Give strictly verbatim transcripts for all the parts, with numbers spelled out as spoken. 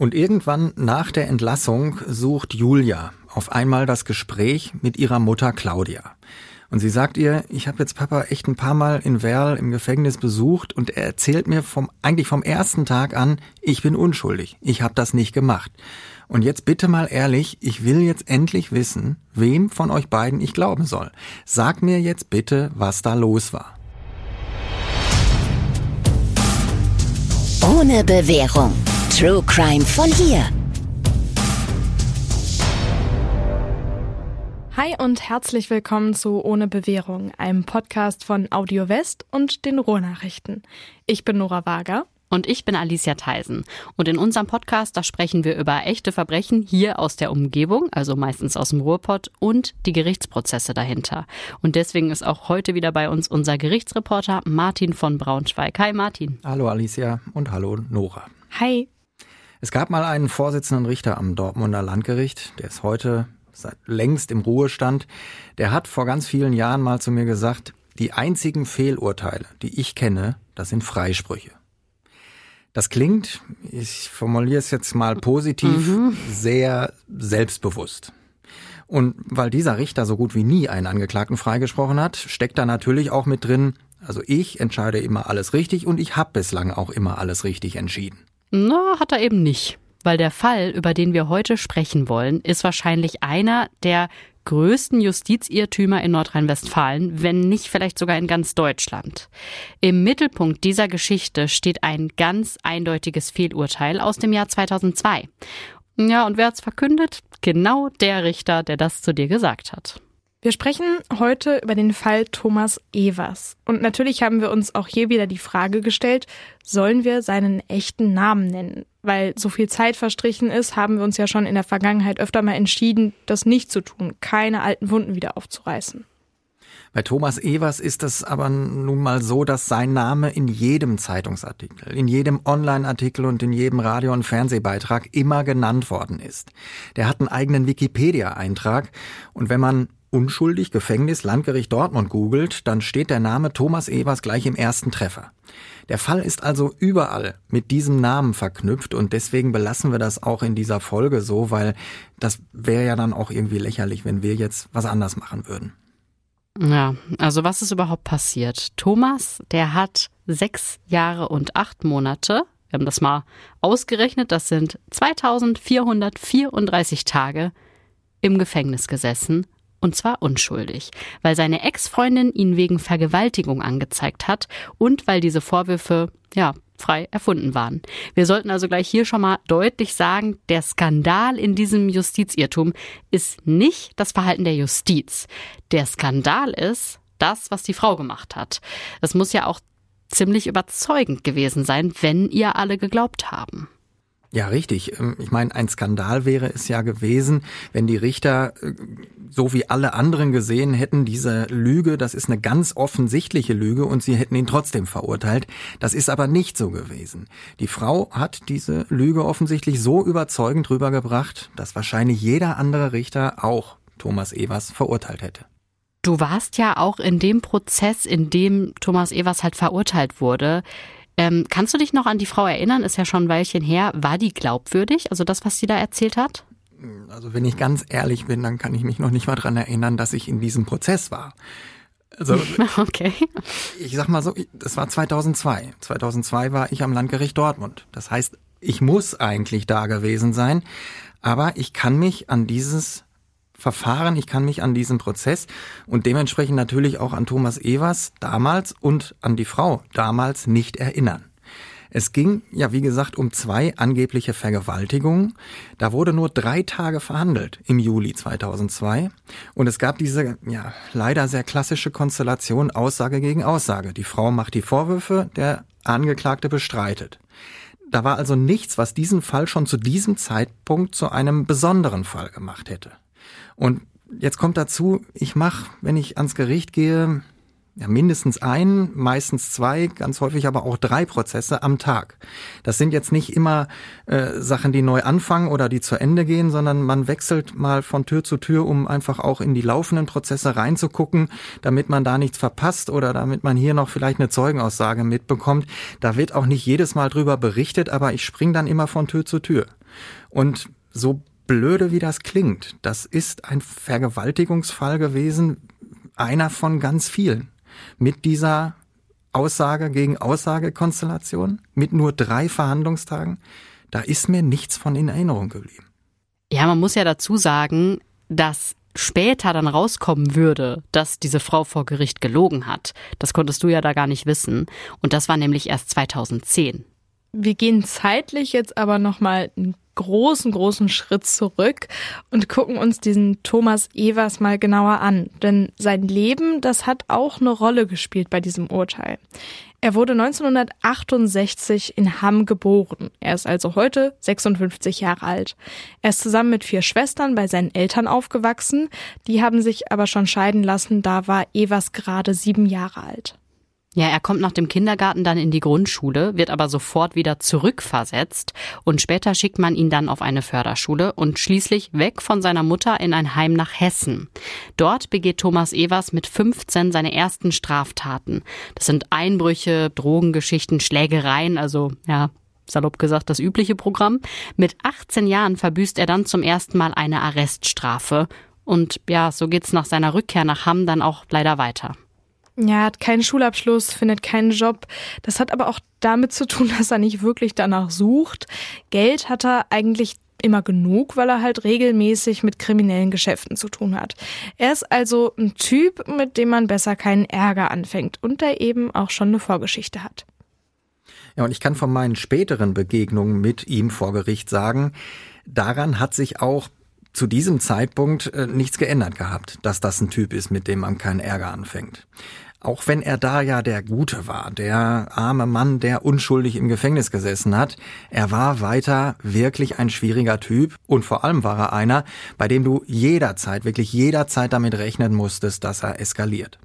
Und irgendwann nach der Entlassung sucht Julia auf einmal das Gespräch mit ihrer Mutter Claudia. Und sie sagt ihr, ich habe jetzt Papa echt ein paar Mal in Werl im Gefängnis besucht und er erzählt mir vom eigentlich vom ersten Tag an, ich bin unschuldig, ich habe das nicht gemacht. Und jetzt bitte mal ehrlich, ich will jetzt endlich wissen, wem von euch beiden ich glauben soll. Sag mir jetzt bitte, was da los war. Ohne Bewährung. True Crime von hier. Hi und herzlich willkommen zu Ohne Bewährung, einem Podcast von Audio West und den Ruhrnachrichten. Ich bin Nora Wager. Und ich bin Alicia Theisen. Und in unserem Podcast, da sprechen wir über echte Verbrechen hier aus der Umgebung, also meistens aus dem Ruhrpott, und die Gerichtsprozesse dahinter. Und deswegen ist auch heute wieder bei uns unser Gerichtsreporter Martin von Braunschweig. Hi Martin. Hallo Alicia und hallo Nora. Hi. Es gab mal einen Vorsitzenden Richter am Dortmunder Landgericht, der ist heute seit längst im Ruhestand. Der hat vor ganz vielen Jahren mal zu mir gesagt, die einzigen Fehlurteile, die ich kenne, das sind Freisprüche. Das klingt, ich formuliere es jetzt mal positiv, mhm. sehr selbstbewusst. Und weil dieser Richter so gut wie nie einen Angeklagten freigesprochen hat, steckt da natürlich auch mit drin, also ich entscheide immer alles richtig und ich habe bislang auch immer alles richtig entschieden. Na, hat er eben nicht. Weil der Fall, über den wir heute sprechen wollen, ist wahrscheinlich einer der größten Justizirrtümer in Nordrhein-Westfalen, wenn nicht vielleicht sogar in ganz Deutschland. Im Mittelpunkt dieser Geschichte steht ein ganz eindeutiges Fehlurteil aus dem Jahr zweitausendzwei. Ja, und wer hat's verkündet? Genau der Richter, der das zu dir gesagt hat. Wir sprechen heute über den Fall Thomas Evers. Und natürlich haben wir uns auch hier wieder die Frage gestellt, sollen wir seinen echten Namen nennen? Weil so viel Zeit verstrichen ist, haben wir uns ja schon in der Vergangenheit öfter mal entschieden, das nicht zu tun, keine alten Wunden wieder aufzureißen. Bei Thomas Evers ist es aber nun mal so, dass sein Name in jedem Zeitungsartikel, in jedem Online-Artikel und in jedem Radio- und Fernsehbeitrag immer genannt worden ist. Der hat einen eigenen Wikipedia-Eintrag und wenn man unschuldig Gefängnis Landgericht Dortmund googelt, dann steht der Name Thomas Evers gleich im ersten Treffer. Der Fall ist also überall mit diesem Namen verknüpft und deswegen belassen wir das auch in dieser Folge so, weil das wäre ja dann auch irgendwie lächerlich, wenn wir jetzt was anders machen würden. Ja, also was ist überhaupt passiert? Thomas, der hat sechs Jahre und acht Monate, wir haben das mal ausgerechnet, das sind zweitausendvierhundertvierunddreißig Tage im Gefängnis gesessen. Und zwar unschuldig, weil seine Ex-Freundin ihn wegen Vergewaltigung angezeigt hat und weil diese Vorwürfe, ja, frei erfunden waren. Wir sollten also gleich hier schon mal deutlich sagen, der Skandal in diesem Justizirrtum ist nicht das Verhalten der Justiz. Der Skandal ist das, was die Frau gemacht hat. Das muss ja auch ziemlich überzeugend gewesen sein, wenn ihr alle geglaubt haben. Ja, richtig. Ich meine, ein Skandal wäre es ja gewesen, wenn die Richter, so wie alle anderen gesehen hätten, diese Lüge, das ist eine ganz offensichtliche Lüge und sie hätten ihn trotzdem verurteilt. Das ist aber nicht so gewesen. Die Frau hat diese Lüge offensichtlich so überzeugend rübergebracht, dass wahrscheinlich jeder andere Richter auch Thomas Evers verurteilt hätte. Du warst ja auch in dem Prozess, in dem Thomas Evers halt verurteilt wurde. Ähm, kannst du dich noch an die Frau erinnern? Ist ja schon ein Weilchen her. War die glaubwürdig? Also das, was sie da erzählt hat? Also wenn ich ganz ehrlich bin, dann kann ich mich noch nicht mal dran erinnern, dass ich in diesem Prozess war. Also okay. Ich sag mal so, das war zweitausendzwei. zweitausendzwei war ich am Landgericht Dortmund. Das heißt, ich muss eigentlich da gewesen sein, aber ich kann mich an dieses Verfahren, ich kann mich an diesen Prozess und dementsprechend natürlich auch an Thomas Evers damals und an die Frau damals nicht erinnern. Es ging ja, wie gesagt, um zwei angebliche Vergewaltigungen. Da wurde nur drei Tage verhandelt im Juli zweitausendzwei und es gab diese, ja, leider sehr klassische Konstellation Aussage gegen Aussage. Die Frau macht die Vorwürfe, der Angeklagte bestreitet. Da war also nichts, was diesen Fall schon zu diesem Zeitpunkt zu einem besonderen Fall gemacht hätte. Und jetzt kommt dazu, ich mache, wenn ich ans Gericht gehe, ja, mindestens ein, meistens zwei, ganz häufig aber auch drei Prozesse am Tag. Das sind jetzt nicht immer äh, Sachen, die neu anfangen oder die zu Ende gehen, sondern man wechselt mal von Tür zu Tür, um einfach auch in die laufenden Prozesse reinzugucken, damit man da nichts verpasst oder damit man hier noch vielleicht eine Zeugenaussage mitbekommt. Da wird auch nicht jedes Mal drüber berichtet, aber ich springe dann immer von Tür zu Tür. Und so blöde wie das klingt, das ist ein Vergewaltigungsfall gewesen, einer von ganz vielen. Mit dieser Aussage gegen Aussage-Konstellation, mit nur drei Verhandlungstagen, da ist mir nichts von in Erinnerung geblieben. Ja, man muss ja dazu sagen, dass später dann rauskommen würde, dass diese Frau vor Gericht gelogen hat. Das konntest du ja da gar nicht wissen. Und das war nämlich erst zweitausendzehn. Wir gehen zeitlich jetzt aber nochmal einen großen, großen Schritt zurück und gucken uns diesen Thomas Evers mal genauer an. Denn sein Leben, das hat auch eine Rolle gespielt bei diesem Urteil. Er wurde neunzehnhundertachtundsechzig in Hamm geboren. Er ist also heute sechsundfünfzig Jahre alt. Er ist zusammen mit vier Schwestern bei seinen Eltern aufgewachsen. Die haben sich aber schon scheiden lassen, da war Evers gerade sieben Jahre alt. Ja, er kommt nach dem Kindergarten dann in die Grundschule, wird aber sofort wieder zurückversetzt und später schickt man ihn dann auf eine Förderschule und schließlich weg von seiner Mutter in ein Heim nach Hessen. Dort begeht Thomas Evers mit fünfzehn seine ersten Straftaten. Das sind Einbrüche, Drogengeschichten, Schlägereien, also ja, salopp gesagt das übliche Programm. Mit achtzehn Jahren verbüßt er dann zum ersten Mal eine Arreststrafe und ja, so geht's nach seiner Rückkehr nach Hamm dann auch leider weiter. Ja, er hat keinen Schulabschluss, findet keinen Job. Das hat aber auch damit zu tun, dass er nicht wirklich danach sucht. Geld hat er eigentlich immer genug, weil er halt regelmäßig mit kriminellen Geschäften zu tun hat. Er ist also ein Typ, mit dem man besser keinen Ärger anfängt und der eben auch schon eine Vorgeschichte hat. Ja, und ich kann von meinen späteren Begegnungen mit ihm vor Gericht sagen, daran hat sich auch zu diesem Zeitpunkt äh, nichts geändert gehabt, dass das ein Typ ist, mit dem man keinen Ärger anfängt. Auch wenn er da ja der Gute war, der arme Mann, der unschuldig im Gefängnis gesessen hat, er war weiter wirklich ein schwieriger Typ und vor allem war er einer, bei dem du jederzeit, wirklich jederzeit damit rechnen musstest, dass er eskaliert.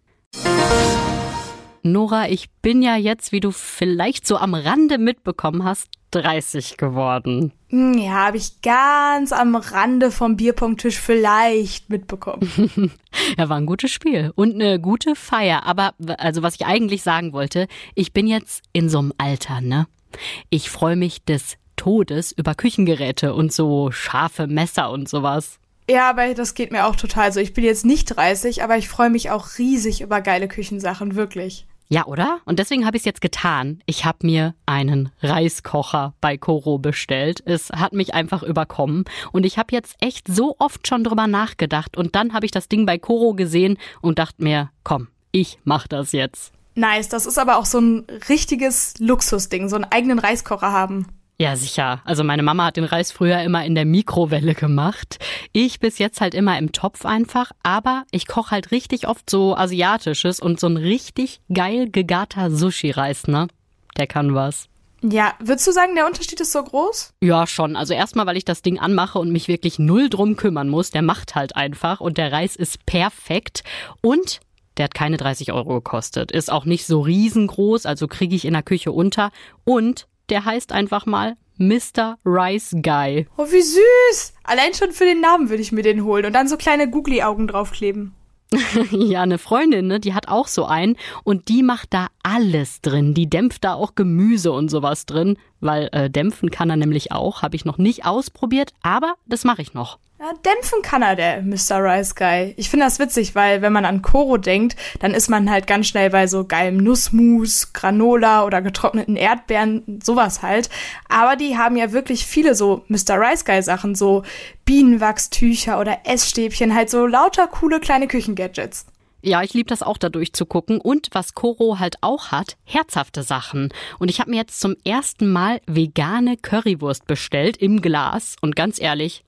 Nora, ich bin ja jetzt, wie du vielleicht so am Rande mitbekommen hast, dreißig geworden. Ja, habe ich ganz am Rande vom Bierpongtisch vielleicht mitbekommen. Ja, war ein gutes Spiel und eine gute Feier. Aber also was ich eigentlich sagen wollte, ich bin jetzt in so einem Alter, ne? Ich freue mich des Todes über Küchengeräte und so scharfe Messer und sowas. Ja, aber das geht mir auch total so. Ich bin jetzt nicht dreißig, aber ich freue mich auch riesig über geile Küchensachen, wirklich. Ja, oder? Und deswegen habe ich es jetzt getan. Ich habe mir einen Reiskocher bei Koro bestellt. Es hat mich einfach überkommen. Und ich habe jetzt echt so oft schon drüber nachgedacht. Und dann habe ich das Ding bei Koro gesehen und dachte mir, komm, ich mach das jetzt. Nice, das ist aber auch so ein richtiges Luxusding, so einen eigenen Reiskocher haben. Ja, sicher. Also meine Mama hat den Reis früher immer in der Mikrowelle gemacht. Ich bis jetzt halt immer im Topf einfach. Aber ich koche halt richtig oft so Asiatisches und so ein richtig geil gegarter Sushi-Reis, ne? Der kann was. Ja, würdest du sagen, der Unterschied ist so groß? Ja, schon. Also erstmal, weil ich das Ding anmache und mich wirklich null drum kümmern muss. Der macht halt einfach und der Reis ist perfekt. Und der hat keine dreißig Euro gekostet. Ist auch nicht so riesengroß, also kriege ich in der Küche unter. Und der heißt einfach mal Mister Rice Guy. Oh, wie süß! Allein schon für den Namen würde ich mir den holen und dann so kleine Googly-Augen draufkleben. Ja, eine Freundin, ne, die hat auch so einen und die macht da alles drin. Die dämpft da auch Gemüse und sowas drin, weil äh, dämpfen kann er nämlich auch. Habe ich noch nicht ausprobiert, aber das mache ich noch. Ja, dämpfen kann er, der Mister Rice Guy. Ich finde das witzig, weil wenn man an Koro denkt, dann ist man halt ganz schnell bei so geilem Nussmus, Granola oder getrockneten Erdbeeren, sowas halt. Aber die haben ja wirklich viele so Mister Rice Guy Sachen, so Bienenwachstücher oder Essstäbchen, halt so lauter coole kleine Küchengadgets. Ja, ich liebe das auch, da durchzugucken. Und was Koro halt auch hat, herzhafte Sachen. Und ich habe mir jetzt zum ersten Mal vegane Currywurst bestellt im Glas. Und ganz ehrlich,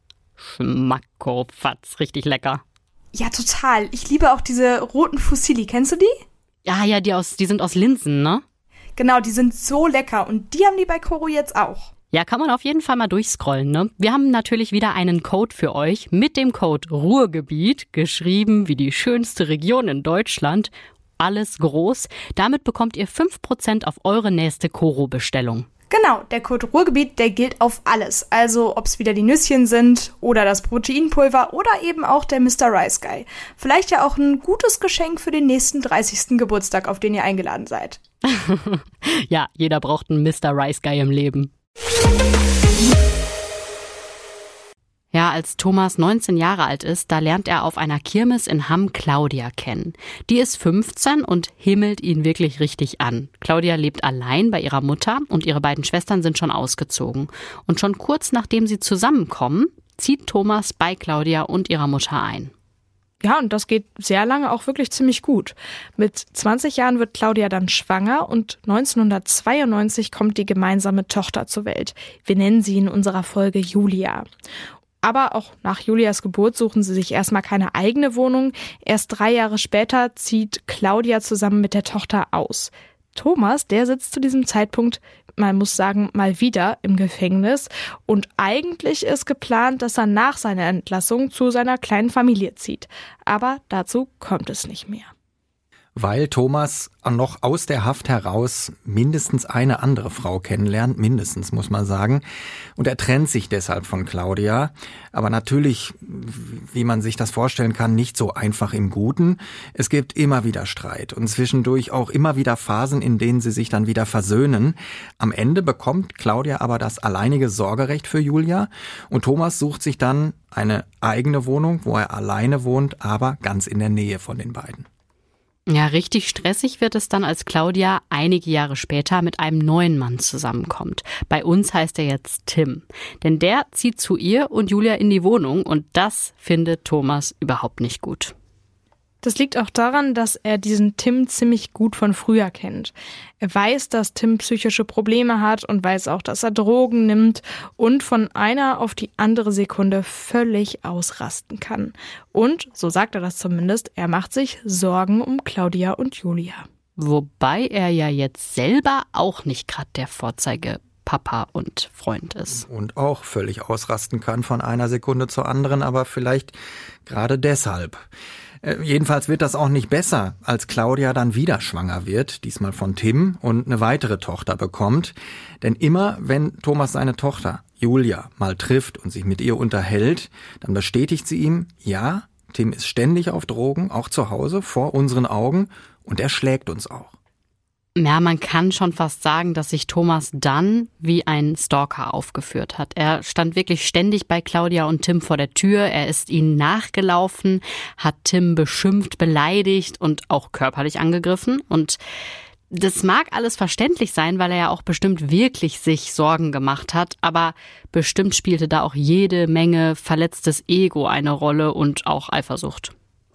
Schmackofatz, richtig lecker. Ja, total. Ich liebe auch diese roten Fusilli. Kennst du die? Ja, ja, die, aus, die sind aus Linsen, ne? Genau, die sind so lecker. Und die haben die bei Koro jetzt auch. Ja, kann man auf jeden Fall mal durchscrollen, ne? Wir haben natürlich wieder einen Code für euch mit dem Code Ruhrgebiet, geschrieben wie die schönste Region in Deutschland. Alles groß. Damit bekommt ihr fünf Prozent auf eure nächste Koro-Bestellung. Genau, der Code Ruhrgebiet, der gilt auf alles. Also ob es wieder die Nüsschen sind oder das Proteinpulver oder eben auch der Mister Rice Guy. Vielleicht ja auch ein gutes Geschenk für den nächsten dreißigsten Geburtstag, auf den ihr eingeladen seid. Ja, jeder braucht einen Mister Rice Guy im Leben. Ja, als Thomas neunzehn Jahre alt ist, da lernt er auf einer Kirmes in Hamm Claudia kennen. Die ist fünfzehn und himmelt ihn wirklich richtig an. Claudia lebt allein bei ihrer Mutter und ihre beiden Schwestern sind schon ausgezogen. Und schon kurz nachdem sie zusammenkommen, zieht Thomas bei Claudia und ihrer Mutter ein. Ja, und das geht sehr lange auch wirklich ziemlich gut. Mit zwanzig Jahren wird Claudia dann schwanger und neunzehnhundertzweiundneunzig kommt die gemeinsame Tochter zur Welt. Wir nennen sie in unserer Folge Julia. Aber auch nach Julias Geburt suchen sie sich erstmal keine eigene Wohnung. Erst drei Jahre später zieht Claudia zusammen mit der Tochter aus. Thomas, der sitzt zu diesem Zeitpunkt, man muss sagen, mal wieder im Gefängnis. Und eigentlich ist geplant, dass er nach seiner Entlassung zu seiner kleinen Familie zieht. Aber dazu kommt es nicht mehr. Weil Thomas noch aus der Haft heraus mindestens eine andere Frau kennenlernt, mindestens muss man sagen. Und er trennt sich deshalb von Claudia. Aber natürlich, wie man sich das vorstellen kann, nicht so einfach im Guten. Es gibt immer wieder Streit und zwischendurch auch immer wieder Phasen, in denen sie sich dann wieder versöhnen. Am Ende bekommt Claudia aber das alleinige Sorgerecht für Julia und Thomas sucht sich dann eine eigene Wohnung, wo er alleine wohnt, aber ganz in der Nähe von den beiden. Ja, richtig stressig wird es dann, als Claudia einige Jahre später mit einem neuen Mann zusammenkommt. Bei uns heißt er jetzt Tim. Denn der zieht zu ihr und Julia in die Wohnung und das findet Thomas überhaupt nicht gut. Das liegt auch daran, dass er diesen Tim ziemlich gut von früher kennt. Er weiß, dass Tim psychische Probleme hat und weiß auch, dass er Drogen nimmt und von einer auf die andere Sekunde völlig ausrasten kann. Und, so sagt er das zumindest, er macht sich Sorgen um Claudia und Julia. Wobei er ja jetzt selber auch nicht gerade der Vorzeige Papa und Freund ist. Und auch völlig ausrasten kann von einer Sekunde zur anderen, aber vielleicht gerade deshalb. Jedenfalls wird das auch nicht besser, als Claudia dann wieder schwanger wird, diesmal von Tim, und eine weitere Tochter bekommt. Denn immer, wenn Thomas seine Tochter Julia mal trifft und sich mit ihr unterhält, dann bestätigt sie ihm, ja, Tim ist ständig auf Drogen, auch zu Hause, vor unseren Augen, und er schlägt uns auch. Ja, man kann schon fast sagen, dass sich Thomas dann wie ein Stalker aufgeführt hat. Er stand wirklich ständig bei Claudia und Tim vor der Tür. Er ist ihnen nachgelaufen, hat Tim beschimpft, beleidigt und auch körperlich angegriffen. Und das mag alles verständlich sein, weil er ja auch bestimmt wirklich sich Sorgen gemacht hat. Aber bestimmt spielte da auch jede Menge verletztes Ego eine Rolle und auch Eifersucht.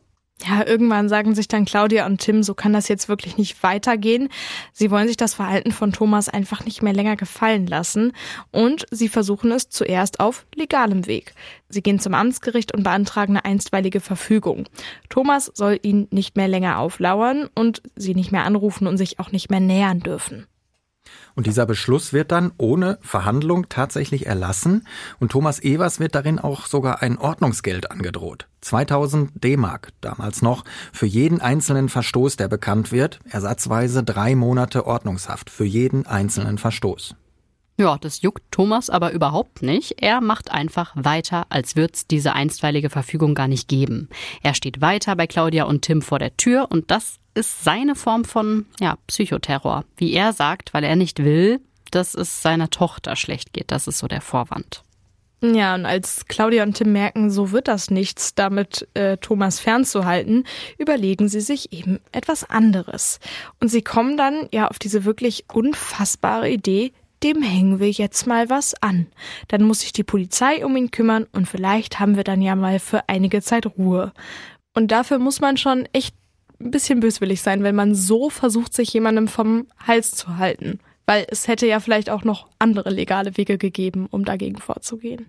Ja, irgendwann sagen sich dann Claudia und Tim, so kann das jetzt wirklich nicht weitergehen. Sie wollen sich das Verhalten von Thomas einfach nicht mehr länger gefallen lassen und sie versuchen es zuerst auf legalem Weg. Sie gehen zum Amtsgericht und beantragen eine einstweilige Verfügung. Thomas soll ihnen nicht mehr länger auflauern und sie nicht mehr anrufen und sich auch nicht mehr nähern dürfen. Und dieser Beschluss wird dann ohne Verhandlung tatsächlich erlassen und Thomas Evers wird darin auch sogar ein Ordnungsgeld angedroht. zweitausend D-Mark damals noch für jeden einzelnen Verstoß, der bekannt wird, ersatzweise drei Monate Ordnungshaft für jeden einzelnen Verstoß. Ja, das juckt Thomas aber überhaupt nicht. Er macht einfach weiter, als würde es diese einstweilige Verfügung gar nicht geben. Er steht weiter bei Claudia und Tim vor der Tür und das ist seine Form von ja, Psychoterror. Wie er sagt, weil er nicht will, dass es seiner Tochter schlecht geht. Das ist so der Vorwand. Ja, und als Claudia und Tim merken, so wird das nichts, damit äh, Thomas fernzuhalten, überlegen sie sich eben etwas anderes. Und sie kommen dann ja auf diese wirklich unfassbare Idee, dem hängen wir jetzt mal was an. Dann muss sich die Polizei um ihn kümmern und vielleicht haben wir dann ja mal für einige Zeit Ruhe. Und dafür muss man schon echt ein bisschen böswillig sein, wenn man so versucht, sich jemandem vom Hals zu halten. Weil es hätte ja vielleicht auch noch andere legale Wege gegeben, um dagegen vorzugehen.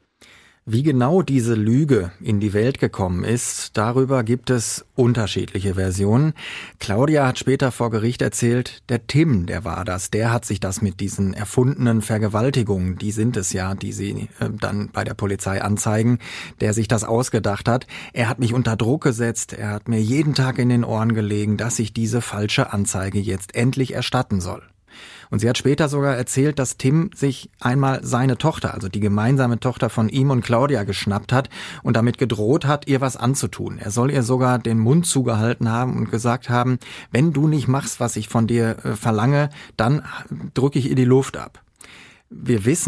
Wie genau diese Lüge in die Welt gekommen ist, darüber gibt es unterschiedliche Versionen. Claudia hat später vor Gericht erzählt, der Tim, der war das, der hat sich das mit diesen erfundenen Vergewaltigungen, die sind es ja, die sie äh, dann bei der Polizei anzeigen, der sich das ausgedacht hat. Er hat mich unter Druck gesetzt, er hat mir jeden Tag in den Ohren gelegen, dass ich diese falsche Anzeige jetzt endlich erstatten soll. Und sie hat später sogar erzählt, dass Tim sich einmal seine Tochter, also die gemeinsame Tochter von ihm und Claudia, geschnappt hat und damit gedroht hat, ihr was anzutun. Er soll ihr sogar den Mund zugehalten haben und gesagt haben, wenn du nicht machst, was ich von dir äh, verlange, dann drücke ich ihr die Luft ab. Wir wissen,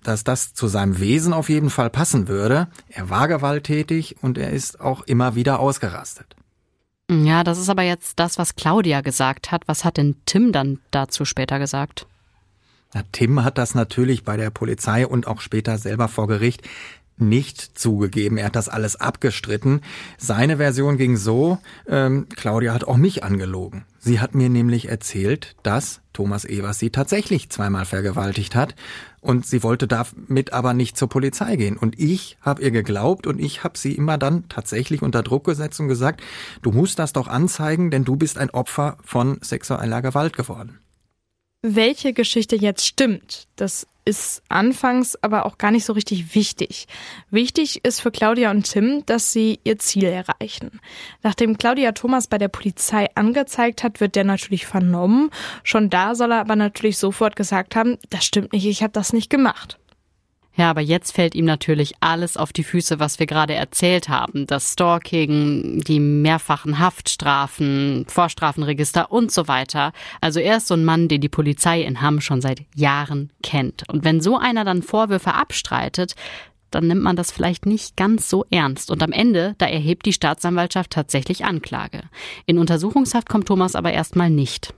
dass das zu seinem Wesen auf jeden Fall passen würde. Er war gewalttätig und er ist auch immer wieder ausgerastet. Ja, das ist aber jetzt das, was Claudia gesagt hat. Was hat denn Tim dann dazu später gesagt? Na, Tim hat das natürlich bei der Polizei und auch später selber vor Gericht nicht zugegeben. Er hat das alles abgestritten. Seine Version ging so, ähm, Claudia hat auch mich angelogen. Sie hat mir nämlich erzählt, dass Thomas Evers sie tatsächlich zweimal vergewaltigt hat und sie wollte damit aber nicht zur Polizei gehen. Und ich habe ihr geglaubt und ich habe sie immer dann tatsächlich unter Druck gesetzt und gesagt, du musst das doch anzeigen, denn du bist ein Opfer von sexueller Gewalt geworden. Welche Geschichte jetzt stimmt, das ist anfangs aber auch gar nicht so richtig wichtig. Wichtig ist für Claudia und Tim, dass sie ihr Ziel erreichen. Nachdem Claudia Thomas bei der Polizei angezeigt hat, wird der natürlich vernommen. Schon da soll er aber natürlich sofort gesagt haben, das stimmt nicht, ich habe das nicht gemacht. Ja, aber jetzt fällt ihm natürlich alles auf die Füße, was wir gerade erzählt haben. Das Stalking, die mehrfachen Haftstrafen, Vorstrafenregister und so weiter. Also er ist so ein Mann, den die Polizei in Hamm schon seit Jahren kennt. Und wenn so einer dann Vorwürfe abstreitet, dann nimmt man das vielleicht nicht ganz so ernst. Und am Ende, da erhebt die Staatsanwaltschaft tatsächlich Anklage. In Untersuchungshaft kommt Thomas aber erstmal nicht.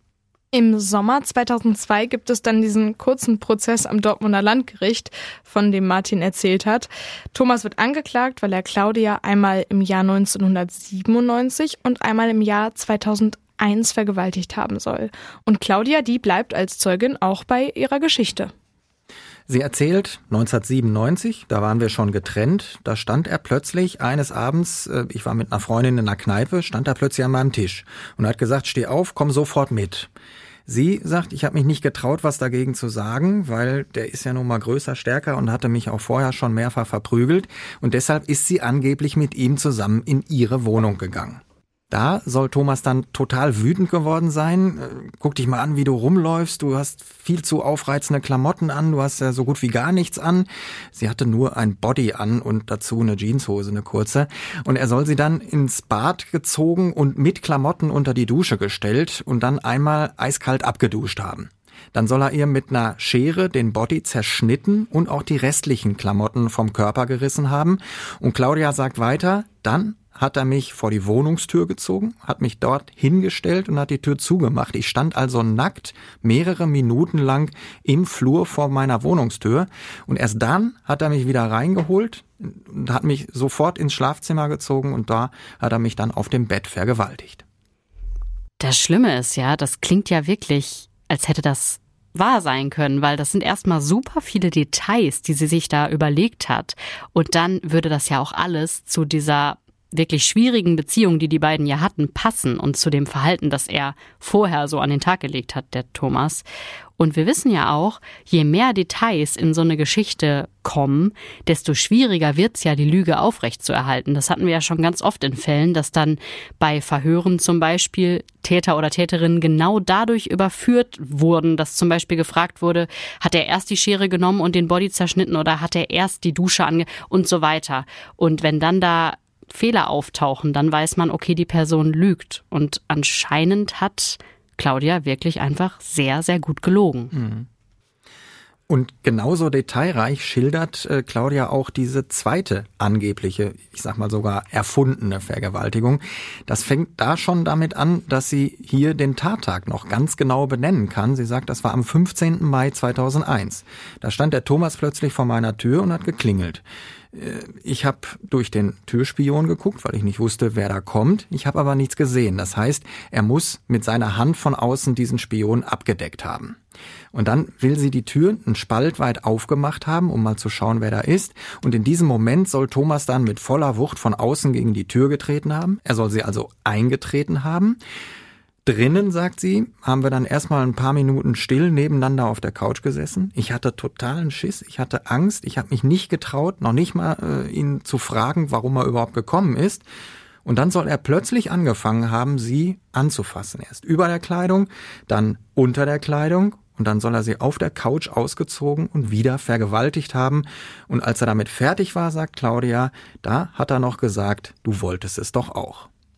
Im Sommer zweitausendzwei gibt es dann diesen kurzen Prozess am Dortmunder Landgericht, von dem Martin erzählt hat. Thomas wird angeklagt, weil er Claudia einmal im Jahr neunzehnhundertsiebenundneunzig und einmal im Jahr zweitausendeins vergewaltigt haben soll. Und Claudia, die bleibt als Zeugin auch bei ihrer Geschichte. Sie erzählt, neunzehnhundertsiebenundneunzig, da waren wir schon getrennt, da stand er plötzlich eines Abends, ich war mit einer Freundin in einer Kneipe, stand er plötzlich an meinem Tisch und hat gesagt, steh auf, komm sofort mit. Sie sagt, ich habe mich nicht getraut, was dagegen zu sagen, weil der ist ja nun mal größer, stärker und hatte mich auch vorher schon mehrfach verprügelt und deshalb ist sie angeblich mit ihm zusammen in ihre Wohnung gegangen. Da soll Thomas dann total wütend geworden sein. Guck dich mal an, wie du rumläufst. Du hast viel zu aufreizende Klamotten an. Du hast ja so gut wie gar nichts an. Sie hatte nur ein Body an und dazu eine Jeanshose, eine kurze. Und er soll sie dann ins Bad gezogen und mit Klamotten unter die Dusche gestellt und dann einmal eiskalt abgeduscht haben. Dann soll er ihr mit einer Schere den Body zerschnitten und auch die restlichen Klamotten vom Körper gerissen haben. Und Claudia sagt weiter, dann hat er mich vor die Wohnungstür gezogen, hat mich dort hingestellt und hat die Tür zugemacht. Ich stand also nackt mehrere Minuten lang im Flur vor meiner Wohnungstür und erst dann hat er mich wieder reingeholt und hat mich sofort ins Schlafzimmer gezogen und da hat er mich dann auf dem Bett vergewaltigt. Das Schlimme ist ja, das klingt ja wirklich, als hätte das wahr sein können, weil das sind erstmal super viele Details, die sie sich da überlegt hat und dann würde das ja auch alles zu dieser wirklich schwierigen Beziehung, die die beiden ja hatten, passen und zu dem Verhalten, das er vorher so an den Tag gelegt hat, der Thomas. Und wir wissen ja auch, je mehr Details in so eine Geschichte kommen, desto schwieriger wird's ja, die Lüge aufrechtzuerhalten. Das hatten wir ja schon ganz oft in Fällen, dass dann bei Verhören zum Beispiel Täter oder Täterinnen genau dadurch überführt wurden, dass zum Beispiel gefragt wurde, hat er erst die Schere genommen und den Body zerschnitten oder hat er erst die Dusche ange... und so weiter. Und wenn dann da Fehler auftauchen, dann weiß man, okay, die Person lügt. Und anscheinend hat Claudia wirklich einfach sehr, sehr gut gelogen. Und genauso detailreich schildert äh, Claudia auch diese zweite angebliche, ich sag mal sogar erfundene Vergewaltigung. Das fängt da schon damit an, dass sie hier den Tattag noch ganz genau benennen kann. Sie sagt, das war am fünfzehnten Mai zweitausendeins. Da stand der Thomas plötzlich vor meiner Tür und hat geklingelt. Ich habe durch den Türspion geguckt, weil ich nicht wusste, wer da kommt. Ich habe aber nichts gesehen. Das heißt, er muss mit seiner Hand von außen diesen Spion abgedeckt haben. Und dann will sie die Tür einen Spalt weit aufgemacht haben, um mal zu schauen, wer da ist. Und in diesem Moment soll Thomas dann mit voller Wucht von außen gegen die Tür getreten haben. Er soll sie also eingetreten haben. Drinnen, sagt sie, haben wir dann erstmal ein paar Minuten still nebeneinander auf der Couch gesessen. Ich hatte totalen Schiss, ich hatte Angst, ich habe mich nicht getraut, noch nicht mal äh, ihn zu fragen, warum er überhaupt gekommen ist. Und dann soll er plötzlich angefangen haben, sie anzufassen. Erst über der Kleidung, dann unter der Kleidung und dann soll er sie auf der Couch ausgezogen und wieder vergewaltigt haben. Und als er damit fertig war, sagt Claudia, da hat er noch gesagt, du wolltest es doch auch.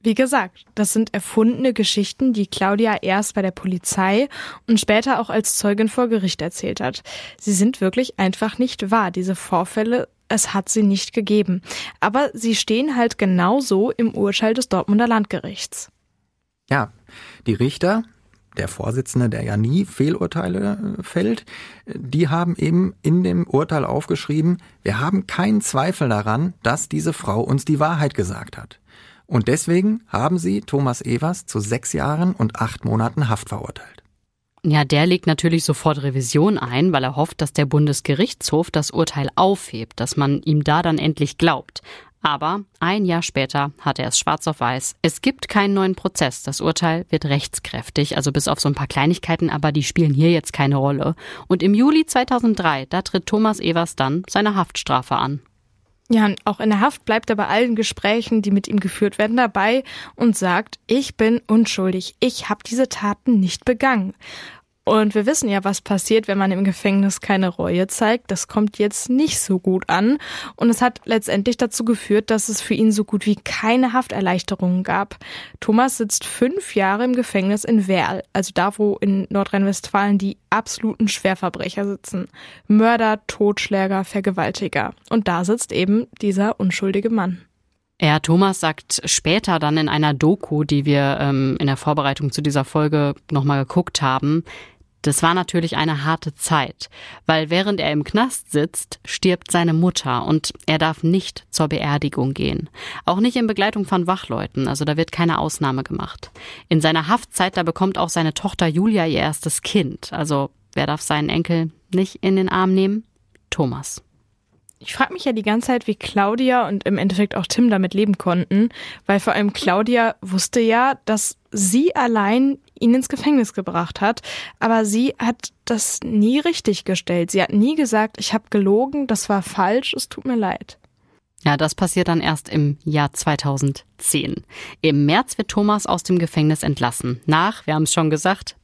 Wie gesagt, das sind erfundene Geschichten, die Claudia erst bei der Polizei und später auch als Zeugin vor Gericht erzählt hat. Sie sind wirklich einfach nicht wahr, diese Vorfälle, es hat sie nicht gegeben. Aber sie stehen halt genauso im Urteil des Dortmunder Landgerichts. Ja, die Richter, der Vorsitzende, der ja nie Fehlurteile fällt, die haben eben in dem Urteil aufgeschrieben, wir haben keinen Zweifel daran, dass diese Frau uns die Wahrheit gesagt hat. Und deswegen haben sie Thomas Evers zu sechs Jahren und acht Monaten Haft verurteilt. Ja, der legt natürlich sofort Revision ein, weil er hofft, dass der Bundesgerichtshof das Urteil aufhebt, dass man ihm da dann endlich glaubt. Aber ein Jahr später hat er es schwarz auf weiß. Es gibt keinen neuen Prozess. Das Urteil wird rechtskräftig, also bis auf so ein paar Kleinigkeiten, aber die spielen hier jetzt keine Rolle. Und im Juli zweitausenddrei, da tritt Thomas Evers dann seine Haftstrafe an. Ja, und auch in der Haft bleibt er bei allen Gesprächen, die mit ihm geführt werden, dabei und sagt, ich bin unschuldig, ich habe diese Taten nicht begangen. Und wir wissen ja, was passiert, wenn man im Gefängnis keine Reue zeigt. Das kommt jetzt nicht so gut an. Und es hat letztendlich dazu geführt, dass es für ihn so gut wie keine Hafterleichterungen gab. Thomas sitzt fünf Jahre im Gefängnis in Werl, also da, wo in Nordrhein-Westfalen die absoluten Schwerverbrecher sitzen. Mörder, Totschläger, Vergewaltiger. Und da sitzt eben dieser unschuldige Mann. Ja, Thomas sagt später dann in einer Doku, die wir ähm, in der Vorbereitung zu dieser Folge nochmal geguckt haben, das war natürlich eine harte Zeit, weil während er im Knast sitzt, stirbt seine Mutter und er darf nicht zur Beerdigung gehen. Auch nicht in Begleitung von Wachleuten, also da wird keine Ausnahme gemacht. In seiner Haftzeit, da bekommt auch seine Tochter Julia ihr erstes Kind. Also wer darf seinen Enkel nicht in den Arm nehmen? Thomas. Ich frage mich ja die ganze Zeit, wie Claudia und im Endeffekt auch Tim damit leben konnten, weil vor allem Claudia wusste ja, dass sie allein ihn ins Gefängnis gebracht hat, aber sie hat das nie richtig gestellt. Sie hat nie gesagt, ich habe gelogen, das war falsch, es tut mir leid. Ja, das passiert dann erst im Jahr zweitausendzehn. Im März wird Thomas aus dem Gefängnis entlassen. Nach, wir haben es schon gesagt,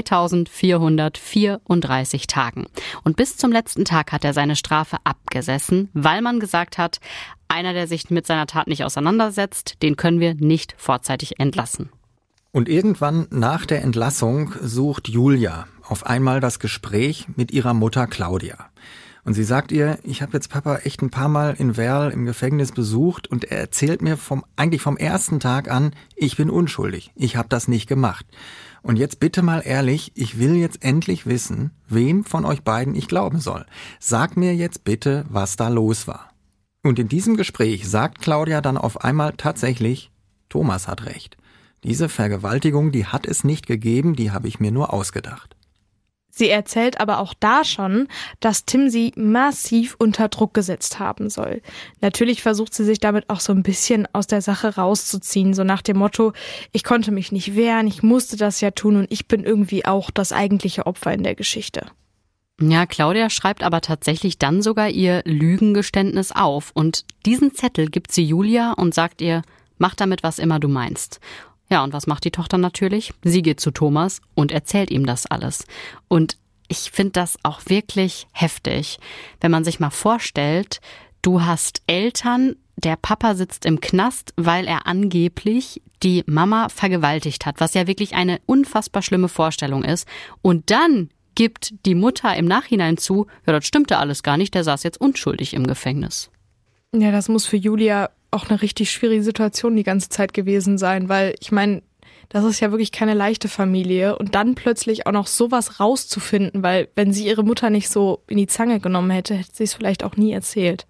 zweitausendvierhundertvierunddreißig Tagen. Und bis zum letzten Tag hat er seine Strafe abgesessen, weil man gesagt hat, einer, der sich mit seiner Tat nicht auseinandersetzt, den können wir nicht vorzeitig entlassen. Und irgendwann nach der Entlassung sucht Julia auf einmal das Gespräch mit ihrer Mutter Claudia. Und sie sagt ihr, ich habe jetzt Papa echt ein paar Mal in Werl im Gefängnis besucht und er erzählt mir vom eigentlich vom ersten Tag an, ich bin unschuldig, ich habe das nicht gemacht. Und jetzt bitte mal ehrlich, ich will jetzt endlich wissen, wem von euch beiden ich glauben soll. Sag mir jetzt bitte, was da los war. Und in diesem Gespräch sagt Claudia dann auf einmal tatsächlich, Thomas hat recht. Diese Vergewaltigung, die hat es nicht gegeben, die habe ich mir nur ausgedacht. Sie erzählt aber auch da schon, dass Tim sie massiv unter Druck gesetzt haben soll. Natürlich versucht sie sich damit auch so ein bisschen aus der Sache rauszuziehen, so nach dem Motto, ich konnte mich nicht wehren, ich musste das ja tun und ich bin irgendwie auch das eigentliche Opfer in der Geschichte. Ja, Claudia schreibt aber tatsächlich dann sogar ihr Lügengeständnis auf und diesen Zettel gibt sie Julia und sagt ihr, mach damit was immer du meinst. Ja, und was macht die Tochter natürlich? Sie geht zu Thomas und erzählt ihm das alles. Und ich finde das auch wirklich heftig, wenn man sich mal vorstellt, du hast Eltern, der Papa sitzt im Knast, weil er angeblich die Mama vergewaltigt hat, was ja wirklich eine unfassbar schlimme Vorstellung ist. Und dann gibt die Mutter im Nachhinein zu, ja, das stimmte alles gar nicht, der saß jetzt unschuldig im Gefängnis. Ja, das muss für Julia auch eine richtig schwierige Situation die ganze Zeit gewesen sein, weil ich meine, das ist ja wirklich keine leichte Familie und dann plötzlich auch noch sowas rauszufinden, weil wenn sie ihre Mutter nicht so in die Zange genommen hätte, hätte sie es vielleicht auch nie erzählt.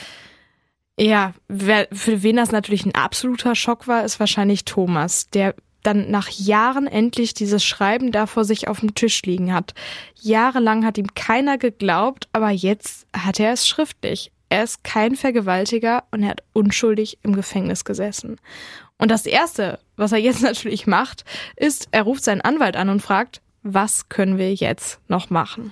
Ja, wer, für wen das natürlich ein absoluter Schock war, ist wahrscheinlich Thomas, der dann nach Jahren endlich dieses Schreiben da vor sich auf dem Tisch liegen hat. Jahrelang hat ihm keiner geglaubt, aber jetzt hat er es schriftlich. Er ist kein Vergewaltiger und er hat unschuldig im Gefängnis gesessen. Und das Erste, was er jetzt natürlich macht, ist, er ruft seinen Anwalt an und fragt, was können wir jetzt noch machen?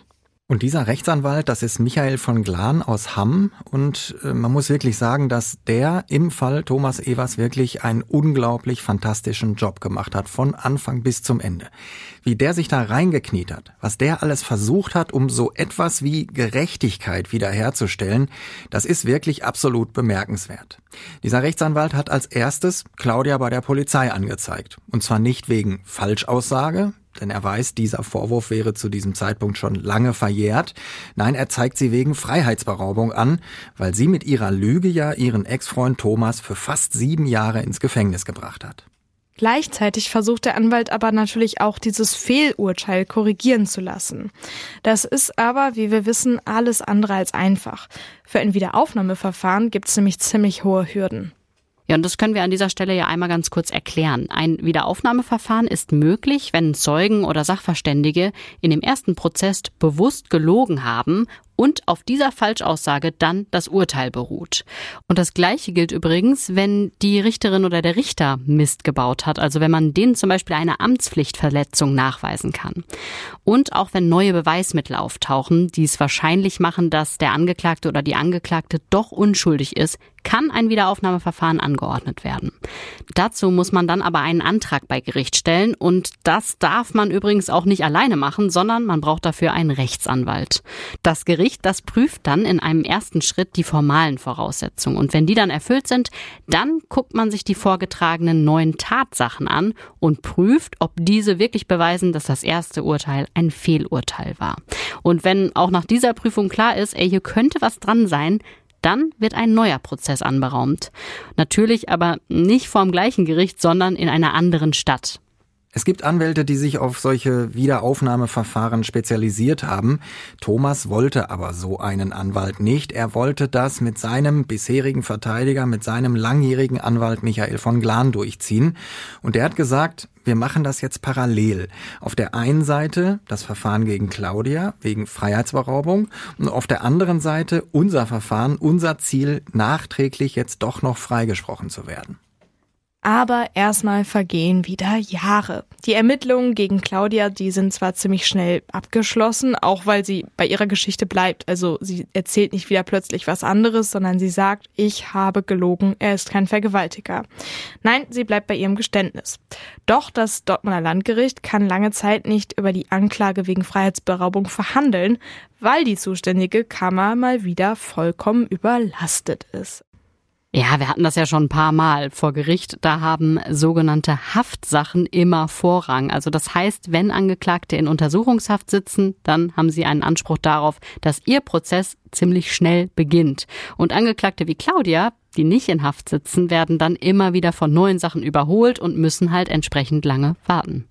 Und dieser Rechtsanwalt, das ist Michael von Glahn aus Hamm. Und äh, man muss wirklich sagen, dass der im Fall Thomas Evers wirklich einen unglaublich fantastischen Job gemacht hat, von Anfang bis zum Ende. Wie der sich da reingekniet hat, was der alles versucht hat, um so etwas wie Gerechtigkeit wiederherzustellen, das ist wirklich absolut bemerkenswert. Dieser Rechtsanwalt hat als erstes Claudia bei der Polizei angezeigt. Und zwar nicht wegen Falschaussage, denn er weiß, dieser Vorwurf wäre zu diesem Zeitpunkt schon lange verjährt. Nein, er zeigt sie wegen Freiheitsberaubung an, weil sie mit ihrer Lüge ja ihren Ex-Freund Thomas für fast sieben Jahre ins Gefängnis gebracht hat. Gleichzeitig versucht der Anwalt aber natürlich auch, dieses Fehlurteil korrigieren zu lassen. Das ist aber, wie wir wissen, alles andere als einfach. Für ein Wiederaufnahmeverfahren gibt es nämlich ziemlich hohe Hürden. Ja, und das können wir an dieser Stelle ja einmal ganz kurz erklären. Ein Wiederaufnahmeverfahren ist möglich, wenn Zeugen oder Sachverständige in dem ersten Prozess bewusst gelogen haben und auf dieser Falschaussage dann das Urteil beruht. Und das Gleiche gilt übrigens, wenn die Richterin oder der Richter Mist gebaut hat, also wenn man denen zum Beispiel eine Amtspflichtverletzung nachweisen kann. Und auch wenn neue Beweismittel auftauchen, die es wahrscheinlich machen, dass der Angeklagte oder die Angeklagte doch unschuldig ist, kann ein Wiederaufnahmeverfahren angeordnet werden. Dazu muss man dann aber einen Antrag bei Gericht stellen und das darf man übrigens auch nicht alleine machen, sondern man braucht dafür einen Rechtsanwalt. Das Gericht, das prüft dann in einem ersten Schritt die formalen Voraussetzungen und wenn die dann erfüllt sind, dann guckt man sich die vorgetragenen neuen Tatsachen an und prüft, ob diese wirklich beweisen, dass das erste Urteil ein Fehlurteil war. Und wenn auch nach dieser Prüfung klar ist, ey, hier könnte was dran sein, dann wird ein neuer Prozess anberaumt. Natürlich aber nicht vor dem gleichen Gericht, sondern in einer anderen Stadt. Es gibt Anwälte, die sich auf solche Wiederaufnahmeverfahren spezialisiert haben. Thomas wollte aber so einen Anwalt nicht. Er wollte das mit seinem bisherigen Verteidiger, mit seinem langjährigen Anwalt Michael von Glahn durchziehen. Und der hat gesagt, wir machen das jetzt parallel. Auf der einen Seite das Verfahren gegen Claudia wegen Freiheitsberaubung und auf der anderen Seite unser Verfahren, unser Ziel, nachträglich jetzt doch noch freigesprochen zu werden. Aber erstmal vergehen wieder Jahre. Die Ermittlungen gegen Claudia, die sind zwar ziemlich schnell abgeschlossen, auch weil sie bei ihrer Geschichte bleibt. Also sie erzählt nicht wieder plötzlich was anderes, sondern sie sagt, ich habe gelogen, er ist kein Vergewaltiger. Nein, sie bleibt bei ihrem Geständnis. Doch das Dortmunder Landgericht kann lange Zeit nicht über die Anklage wegen Freiheitsberaubung verhandeln, weil die zuständige Kammer mal wieder vollkommen überlastet ist. Ja, wir hatten das ja schon ein paar Mal vor Gericht. Da haben sogenannte Haftsachen immer Vorrang. Also das heißt, wenn Angeklagte in Untersuchungshaft sitzen, dann haben sie einen Anspruch darauf, dass ihr Prozess ziemlich schnell beginnt. Und Angeklagte wie Claudia, die nicht in Haft sitzen, werden dann immer wieder von neuen Sachen überholt und müssen halt entsprechend lange warten.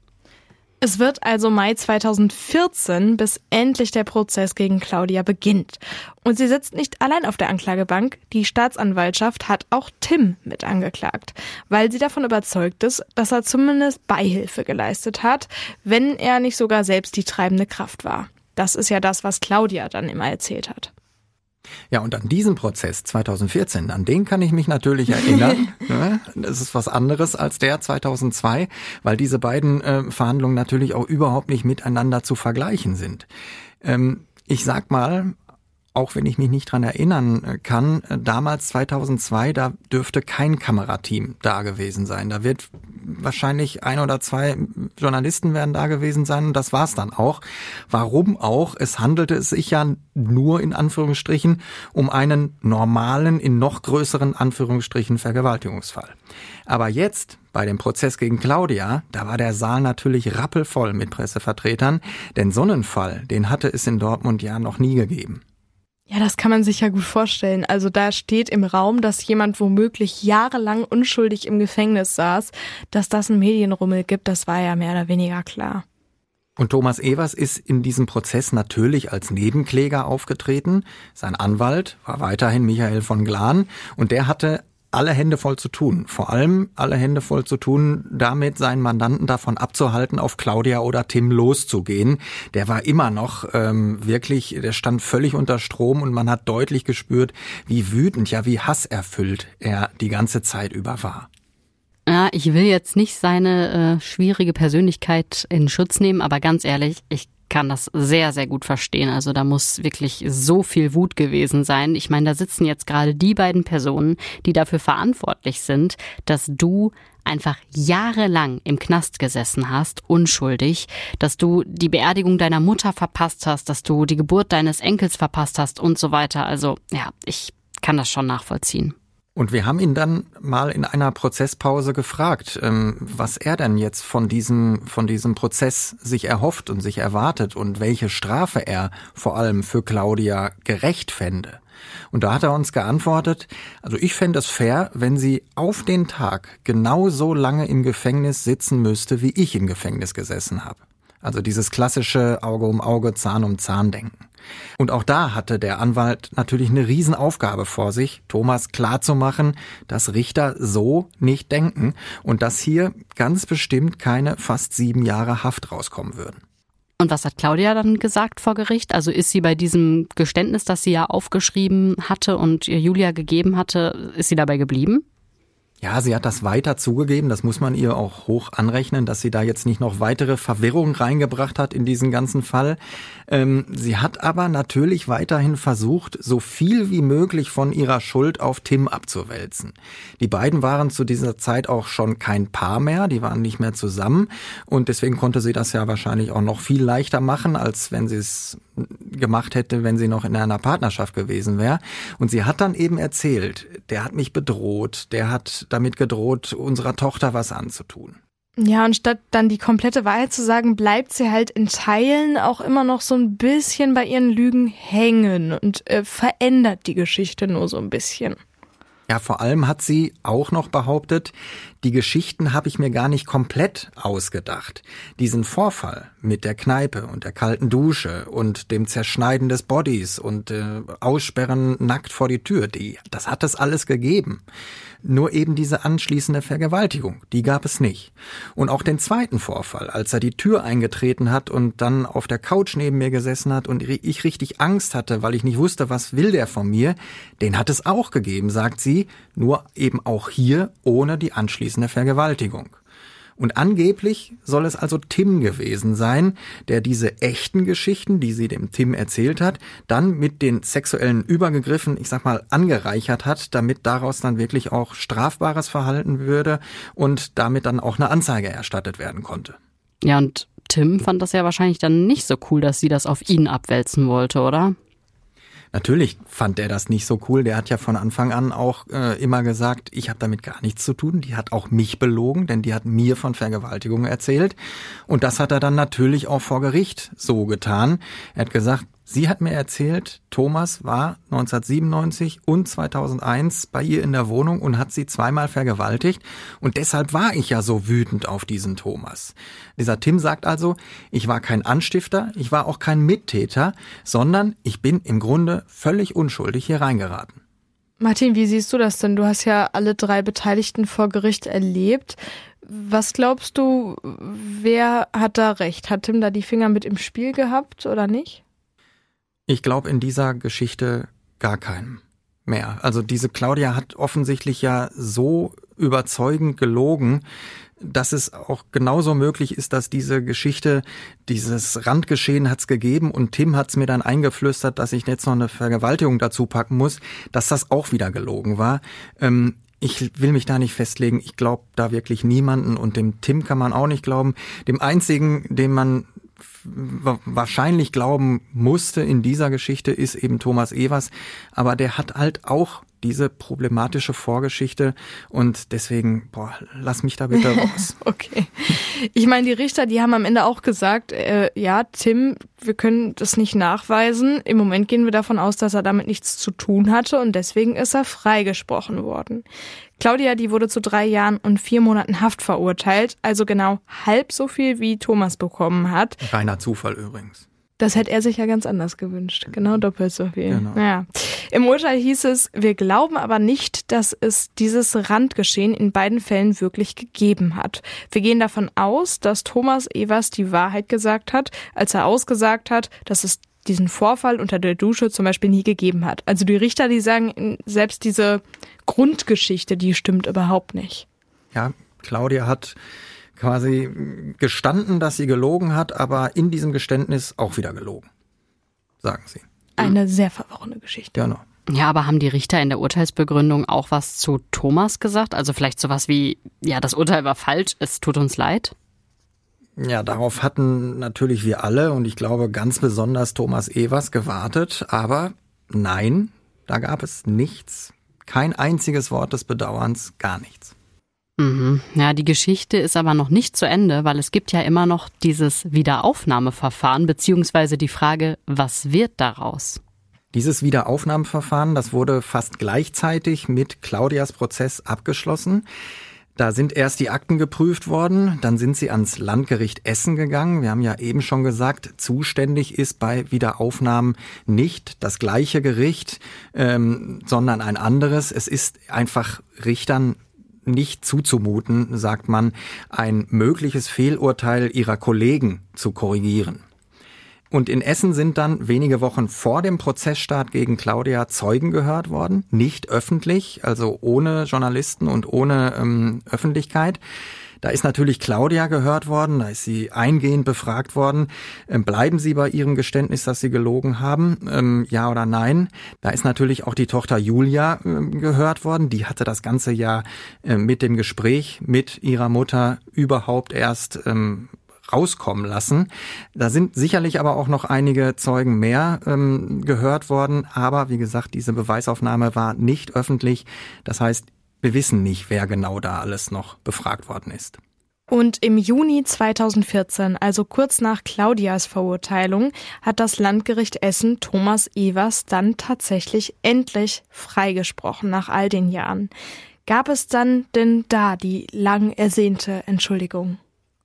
Es wird also Mai zweitausendvierzehn, bis endlich der Prozess gegen Claudia beginnt. Und sie sitzt nicht allein auf der Anklagebank. Die Staatsanwaltschaft hat auch Tim mit angeklagt, weil sie davon überzeugt ist, dass er zumindest Beihilfe geleistet hat, wenn er nicht sogar selbst die treibende Kraft war. Das ist ja das, was Claudia dann immer erzählt hat. Ja, und an diesen Prozess zweitausendvierzehn, an den kann ich mich natürlich erinnern. Das ist was anderes als der zweitausendzwei, weil diese beiden äh, Verhandlungen natürlich auch überhaupt nicht miteinander zu vergleichen sind. Ähm, ich sag mal, auch wenn ich mich nicht dran erinnern kann, damals zweitausendzwei, da dürfte kein Kamerateam da gewesen sein. Da wird wahrscheinlich ein oder zwei Journalisten werden da gewesen sein und das war's dann auch. Warum auch? Es handelte es sich ja nur in Anführungsstrichen um einen normalen, in noch größeren Anführungsstrichen Vergewaltigungsfall. Aber jetzt, bei dem Prozess gegen Claudia, da war der Saal natürlich rappelvoll mit Pressevertretern, denn so einen Fall, den hatte es in Dortmund ja noch nie gegeben. Ja, das kann man sich ja gut vorstellen. Also da steht im Raum, dass jemand womöglich jahrelang unschuldig im Gefängnis saß. Dass das einen Medienrummel gibt, das war ja mehr oder weniger klar. Und Thomas Evers ist in diesem Prozess natürlich als Nebenkläger aufgetreten. Sein Anwalt war weiterhin Michael von Glahn und der hatte alle Hände voll zu tun. Vor allem alle Hände voll zu tun, damit seinen Mandanten davon abzuhalten, auf Claudia oder Tim loszugehen. Der war immer noch ähm, wirklich, der stand völlig unter Strom und man hat deutlich gespürt, wie wütend, ja wie hasserfüllt er die ganze Zeit über war. Ja, ich will jetzt nicht seine äh, schwierige Persönlichkeit in Schutz nehmen, aber ganz ehrlich, ich kann das sehr, sehr gut verstehen. Also da muss wirklich so viel Wut gewesen sein. Ich meine, da sitzen jetzt gerade die beiden Personen, die dafür verantwortlich sind, dass du einfach jahrelang im Knast gesessen hast, unschuldig, dass du die Beerdigung deiner Mutter verpasst hast, dass du die Geburt deines Enkels verpasst hast und so weiter. Also ja, ich kann das schon nachvollziehen. Und wir haben ihn dann mal in einer Prozesspause gefragt, was er denn jetzt von diesem, von diesem Prozess sich erhofft und sich erwartet und welche Strafe er vor allem für Claudia gerecht fände. Und da hat er uns geantwortet, also ich fände es fair, wenn sie auf den Tag genauso lange im Gefängnis sitzen müsste, wie ich im Gefängnis gesessen habe. Also dieses klassische Auge um Auge, Zahn um Zahn denken. Und auch da hatte der Anwalt natürlich eine Riesenaufgabe vor sich, Thomas klarzumachen, dass Richter so nicht denken und dass hier ganz bestimmt keine fast sieben Jahre Haft rauskommen würden. Und was hat Claudia dann gesagt vor Gericht? Also ist sie bei diesem Geständnis, das sie ja aufgeschrieben hatte und Julia gegeben hatte, ist sie dabei geblieben? Ja, sie hat das weiter zugegeben, das muss man ihr auch hoch anrechnen, dass sie da jetzt nicht noch weitere Verwirrung reingebracht hat in diesen ganzen Fall. Ähm, sie hat aber natürlich weiterhin versucht, so viel wie möglich von ihrer Schuld auf Tim abzuwälzen. Die beiden waren zu dieser Zeit auch schon kein Paar mehr, die waren nicht mehr zusammen und deswegen konnte sie das ja wahrscheinlich auch noch viel leichter machen, als wenn sie es gemacht hätte, wenn sie noch in einer Partnerschaft gewesen wäre. Und sie hat dann eben erzählt, der hat mich bedroht, der hat damit gedroht, unserer Tochter was anzutun. Ja, und statt dann die komplette Wahrheit zu sagen, bleibt sie halt in Teilen auch immer noch so ein bisschen bei ihren Lügen hängen und äh, verändert die Geschichte nur so ein bisschen. Ja, vor allem hat sie auch noch behauptet, die Geschichten habe ich mir gar nicht komplett ausgedacht. Diesen Vorfall mit der Kneipe und der kalten Dusche und dem Zerschneiden des Bodys und äh, Aussperren nackt vor die Tür, die, das hat es alles gegeben. Nur eben diese anschließende Vergewaltigung, die gab es nicht. Und auch den zweiten Vorfall, als er die Tür eingetreten hat und dann auf der Couch neben mir gesessen hat und ich richtig Angst hatte, weil ich nicht wusste, was will der von mir, den hat es auch gegeben, sagt sie, nur eben auch hier ohne die anschließende Vergewaltigung. Und angeblich soll es also Tim gewesen sein, der diese echten Geschichten, die sie dem Tim erzählt hat, dann mit den sexuellen Übergriffen, ich sag mal, angereichert hat, damit daraus dann wirklich auch strafbares Verhalten würde und damit dann auch eine Anzeige erstattet werden konnte. Ja, und Tim fand das ja wahrscheinlich dann nicht so cool, dass sie das auf ihn abwälzen wollte, oder? Natürlich fand er das nicht so cool. Der hat ja von Anfang an auch äh, immer gesagt, ich habe damit gar nichts zu tun. Die hat auch mich belogen, denn die hat mir von Vergewaltigung erzählt. Und das hat er dann natürlich auch vor Gericht so getan. Er hat gesagt, sie hat mir erzählt, Thomas war neunzehnhundertsiebenundneunzig und zweitausendeins bei ihr in der Wohnung und hat sie zweimal vergewaltigt. Und deshalb war ich ja so wütend auf diesen Thomas. Dieser Tim sagt also, ich war kein Anstifter, ich war auch kein Mittäter, sondern ich bin im Grunde völlig unschuldig hier reingeraten. Martin, wie siehst du das denn? Du hast ja alle drei Beteiligten vor Gericht erlebt. Was glaubst du, wer hat da recht? Hat Tim da die Finger mit im Spiel gehabt oder nicht? Ich glaube in dieser Geschichte gar keinen mehr. Also diese Claudia hat offensichtlich ja so überzeugend gelogen, dass es auch genauso möglich ist, dass diese Geschichte, dieses Randgeschehen hat's gegeben und Tim hat's mir dann eingeflüstert, dass ich jetzt noch eine Vergewaltigung dazu packen muss, dass das auch wieder gelogen war. Ähm, Ich will mich da nicht festlegen. Ich glaube da wirklich niemanden und dem Tim kann man auch nicht glauben. Dem einzigen, dem man wahrscheinlich glauben musste in dieser Geschichte, ist eben Thomas Evers. Aber der hat halt auch diese problematische Vorgeschichte und deswegen, boah, lass mich da bitte raus. Okay. Ich meine, die Richter, die haben am Ende auch gesagt, äh, ja, Tim, wir können das nicht nachweisen. Im Moment gehen wir davon aus, dass er damit nichts zu tun hatte und deswegen ist er freigesprochen worden. Claudia, die wurde zu drei Jahren und vier Monaten Haft verurteilt, also genau halb so viel, wie Thomas bekommen hat. Reiner Zufall übrigens. Das hätte er sich ja ganz anders gewünscht. Genau doppelt so viel. Genau. Naja. Im Urteil hieß es, wir glauben aber nicht, dass es dieses Randgeschehen in beiden Fällen wirklich gegeben hat. Wir gehen davon aus, dass Thomas Evers die Wahrheit gesagt hat, als er ausgesagt hat, dass es diesen Vorfall unter der Dusche zum Beispiel nie gegeben hat. Also die Richter, die sagen, selbst diese Grundgeschichte, die stimmt überhaupt nicht. Ja, Claudia hat quasi gestanden, dass sie gelogen hat, aber in diesem Geständnis auch wieder gelogen, sagen sie. Eine sehr verworrene Geschichte. Genau. Ja, aber haben die Richter in der Urteilsbegründung auch was zu Thomas gesagt? Also vielleicht sowas wie, ja, das Urteil war falsch, es tut uns leid? Ja, darauf hatten natürlich wir alle und ich glaube ganz besonders Thomas Evers gewartet, aber nein, da gab es nichts, kein einziges Wort des Bedauerns, gar nichts. Mhm. Ja, die Geschichte ist aber noch nicht zu Ende, weil es gibt ja immer noch dieses Wiederaufnahmeverfahren, beziehungsweise die Frage, was wird daraus? Dieses Wiederaufnahmeverfahren, das wurde fast gleichzeitig mit Claudias Prozess abgeschlossen. Da sind erst die Akten geprüft worden, dann sind sie ans Landgericht Essen gegangen. Wir haben ja eben schon gesagt, zuständig ist bei Wiederaufnahmen nicht das gleiche Gericht, ähm, sondern ein anderes. Es ist einfach Richtern nicht zuzumuten, sagt man, ein mögliches Fehlurteil ihrer Kollegen zu korrigieren. Und in Essen sind dann wenige Wochen vor dem Prozessstart gegen Claudia Zeugen gehört worden, nicht öffentlich, also ohne Journalisten und ohne ähm, Öffentlichkeit. Da ist natürlich Claudia gehört worden, da ist sie eingehend befragt worden. Ähm, bleiben Sie bei Ihrem Geständnis, dass Sie gelogen haben? Ähm, ja oder nein? Da ist natürlich auch die Tochter Julia ähm, gehört worden. Die hatte das ganze Jahr äh, mit dem Gespräch mit ihrer Mutter überhaupt erst ähm, rauskommen lassen. Da sind sicherlich aber auch noch einige Zeugen mehr ähm, gehört worden. Aber wie gesagt, diese Beweisaufnahme war nicht öffentlich. Das heißt, wir wissen nicht, wer genau da alles noch befragt worden ist. Und im Juni zweitausendvierzehn, also kurz nach Claudias Verurteilung, hat das Landgericht Essen Thomas Evers dann tatsächlich endlich freigesprochen nach all den Jahren. Gab es dann denn da die lang ersehnte Entschuldigung?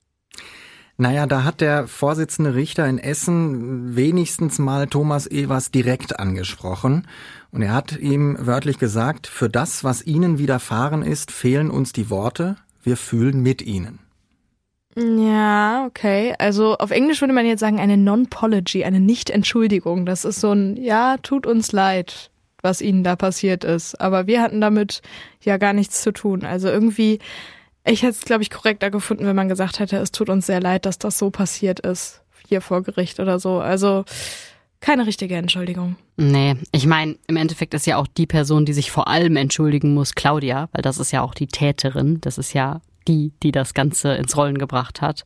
Naja, da hat der Vorsitzende Richter in Essen wenigstens mal Thomas Evers direkt angesprochen. Und er hat ihm wörtlich gesagt, für das, was Ihnen widerfahren ist, fehlen uns die Worte. Wir fühlen mit Ihnen. Ja, okay. Also auf Englisch würde man jetzt sagen, eine Non-Pology, eine Nicht-Entschuldigung. Das ist so ein, ja, tut uns leid, was Ihnen da passiert ist. Aber wir hatten damit ja gar nichts zu tun. Also irgendwie... Ich hätte es, glaube ich, korrekter gefunden, wenn man gesagt hätte, es tut uns sehr leid, dass das so passiert ist, hier vor Gericht oder so. Also keine richtige Entschuldigung. Nee, ich meine, im Endeffekt ist ja auch die Person, die sich vor allem entschuldigen muss, Claudia, weil das ist ja auch die Täterin. Das ist ja die, die das Ganze ins Rollen gebracht hat.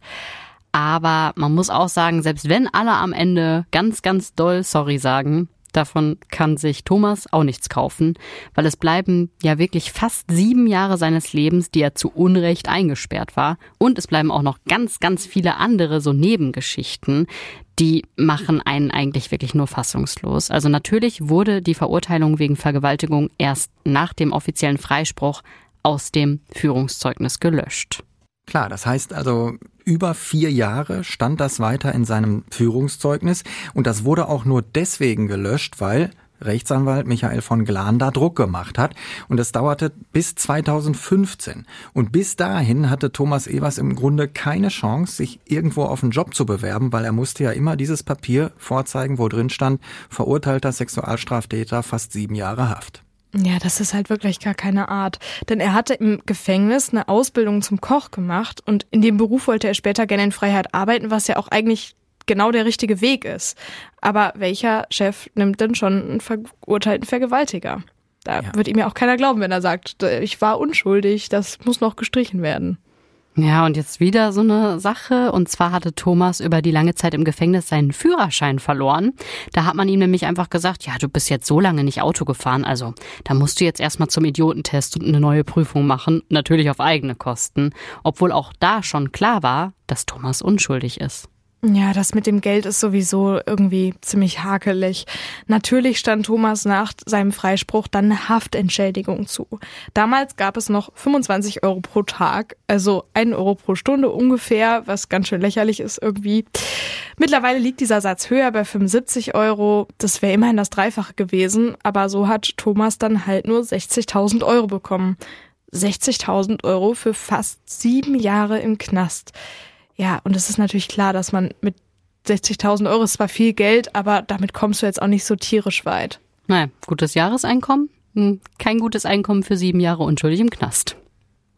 Aber man muss auch sagen, selbst wenn alle am Ende ganz, ganz doll sorry sagen, davon kann sich Thomas auch nichts kaufen, weil es bleiben ja wirklich fast sieben Jahre seines Lebens, die er zu Unrecht eingesperrt war. Und es bleiben auch noch ganz, ganz viele andere so Nebengeschichten, die machen einen eigentlich wirklich nur fassungslos. Also natürlich wurde die Verurteilung wegen Vergewaltigung erst nach dem offiziellen Freispruch aus dem Führungszeugnis gelöscht. Klar, das heißt also, über vier Jahre stand das weiter in seinem Führungszeugnis und das wurde auch nur deswegen gelöscht, weil Rechtsanwalt Michael von Glan da Druck gemacht hat und das dauerte bis zweitausendfünfzehn. Und bis dahin hatte Thomas Evers im Grunde keine Chance, sich irgendwo auf einen Job zu bewerben, weil er musste ja immer dieses Papier vorzeigen, wo drin stand, verurteilter Sexualstraftäter, fast sieben Jahre Haft. Ja, das ist halt wirklich gar keine Art. Denn er hatte im Gefängnis eine Ausbildung zum Koch gemacht und in dem Beruf wollte er später gerne in Freiheit arbeiten, was ja auch eigentlich genau der richtige Weg ist. Aber welcher Chef nimmt denn schon einen verurteilten Vergewaltiger? Da ja. wird ihm ja auch keiner glauben, wenn er sagt, ich war unschuldig, das muss noch gestrichen werden. Ja, und jetzt wieder so eine Sache. Und zwar hatte Thomas über die lange Zeit im Gefängnis seinen Führerschein verloren. Da hat man ihm nämlich einfach gesagt, ja, du bist jetzt so lange nicht Auto gefahren, also da musst du jetzt erstmal zum Idiotentest und eine neue Prüfung machen. Natürlich auf eigene Kosten. Obwohl auch da schon klar war, dass Thomas unschuldig ist. Ja, das mit dem Geld ist sowieso irgendwie ziemlich hakelig. Natürlich stand Thomas nach seinem Freispruch dann eine Haftentschädigung zu. Damals gab es noch fünfundzwanzig Euro pro Tag, also ein Euro pro Stunde ungefähr, was ganz schön lächerlich ist irgendwie. Mittlerweile liegt dieser Satz höher bei fünfundsiebzig Euro. Das wäre immerhin das Dreifache gewesen, aber so hat Thomas dann halt nur sechzigtausend Euro bekommen. sechzigtausend Euro für fast sieben Jahre im Knast. Ja, und es ist natürlich klar, dass man mit sechzigtausend Euro ist zwar viel Geld, aber damit kommst du jetzt auch nicht so tierisch weit. Naja, gutes Jahreseinkommen, kein gutes Einkommen für sieben Jahre unschuldig im Knast.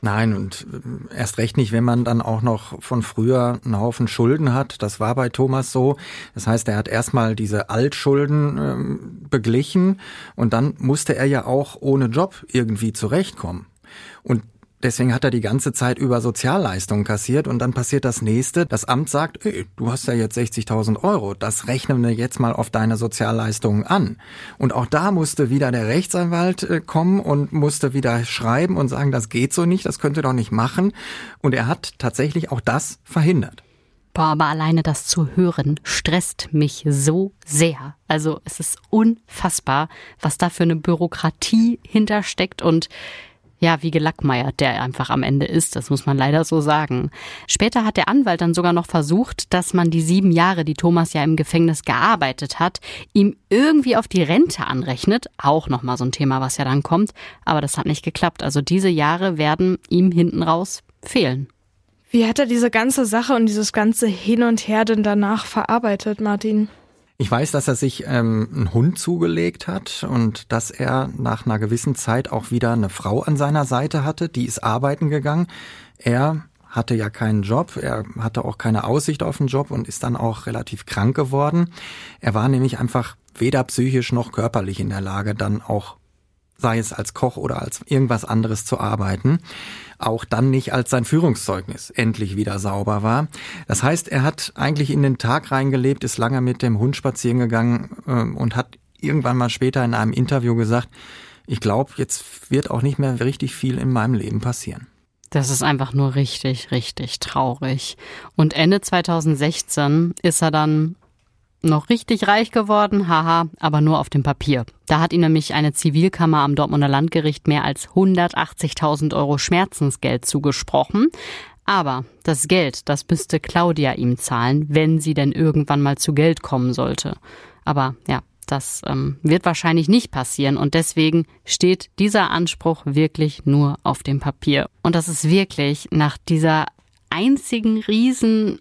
Nein, und erst recht nicht, wenn man dann auch noch von früher einen Haufen Schulden hat. Das war bei Thomas so. Das heißt, er hat erstmal diese Altschulden ähm, beglichen und dann musste er ja auch ohne Job irgendwie zurechtkommen. Und deswegen hat er die ganze Zeit über Sozialleistungen kassiert und dann passiert das Nächste. Das Amt sagt, ey, du hast ja jetzt sechzigtausend Euro, das rechnen wir jetzt mal auf deine Sozialleistungen an. Und auch da musste wieder der Rechtsanwalt äh, kommen und musste wieder schreiben und sagen, das geht so nicht, das könnt ihr doch nicht machen. Und er hat tatsächlich auch das verhindert. Boah, aber alleine das zu hören stresst mich so sehr. Also es ist unfassbar, was da für eine Bürokratie hintersteckt und ja, wie gelackmeiert der einfach am Ende ist, das muss man leider so sagen. Später hat der Anwalt dann sogar noch versucht, dass man die sieben Jahre, die Thomas ja im Gefängnis gearbeitet hat, ihm irgendwie auf die Rente anrechnet. Auch nochmal so ein Thema, was ja dann kommt. Aber das hat nicht geklappt. Also diese Jahre werden ihm hinten raus fehlen. Wie hat er diese ganze Sache und dieses ganze Hin und Her denn danach verarbeitet, Martin? Ich weiß, dass er sich ähm, einen Hund zugelegt hat und dass er nach einer gewissen Zeit auch wieder eine Frau an seiner Seite hatte, die ist arbeiten gegangen. Er hatte ja keinen Job, er hatte auch keine Aussicht auf einen Job und ist dann auch relativ krank geworden. Er war nämlich einfach weder psychisch noch körperlich in der Lage, dann auch, sei es als Koch oder als irgendwas anderes zu arbeiten. Auch dann nicht, als sein Führungszeugnis endlich wieder sauber war. Das heißt, er hat eigentlich in den Tag reingelebt, ist lange mit dem Hund spazieren gegangen äh, und hat irgendwann mal später in einem Interview gesagt, ich glaube, jetzt wird auch nicht mehr richtig viel in meinem Leben passieren. Das ist einfach nur richtig, richtig traurig. Und Ende zweitausendsechzehn ist er dann noch richtig reich geworden, haha, aber nur auf dem Papier. Da hat ihm nämlich eine Zivilkammer am Dortmunder Landgericht mehr als hundertachtzigtausend Euro Schmerzensgeld zugesprochen. Aber das Geld, das müsste Claudia ihm zahlen, wenn sie denn irgendwann mal zu Geld kommen sollte. Aber ja, das ähm, wird wahrscheinlich nicht passieren und deswegen steht dieser Anspruch wirklich nur auf dem Papier. Und das ist wirklich nach dieser einzigen riesen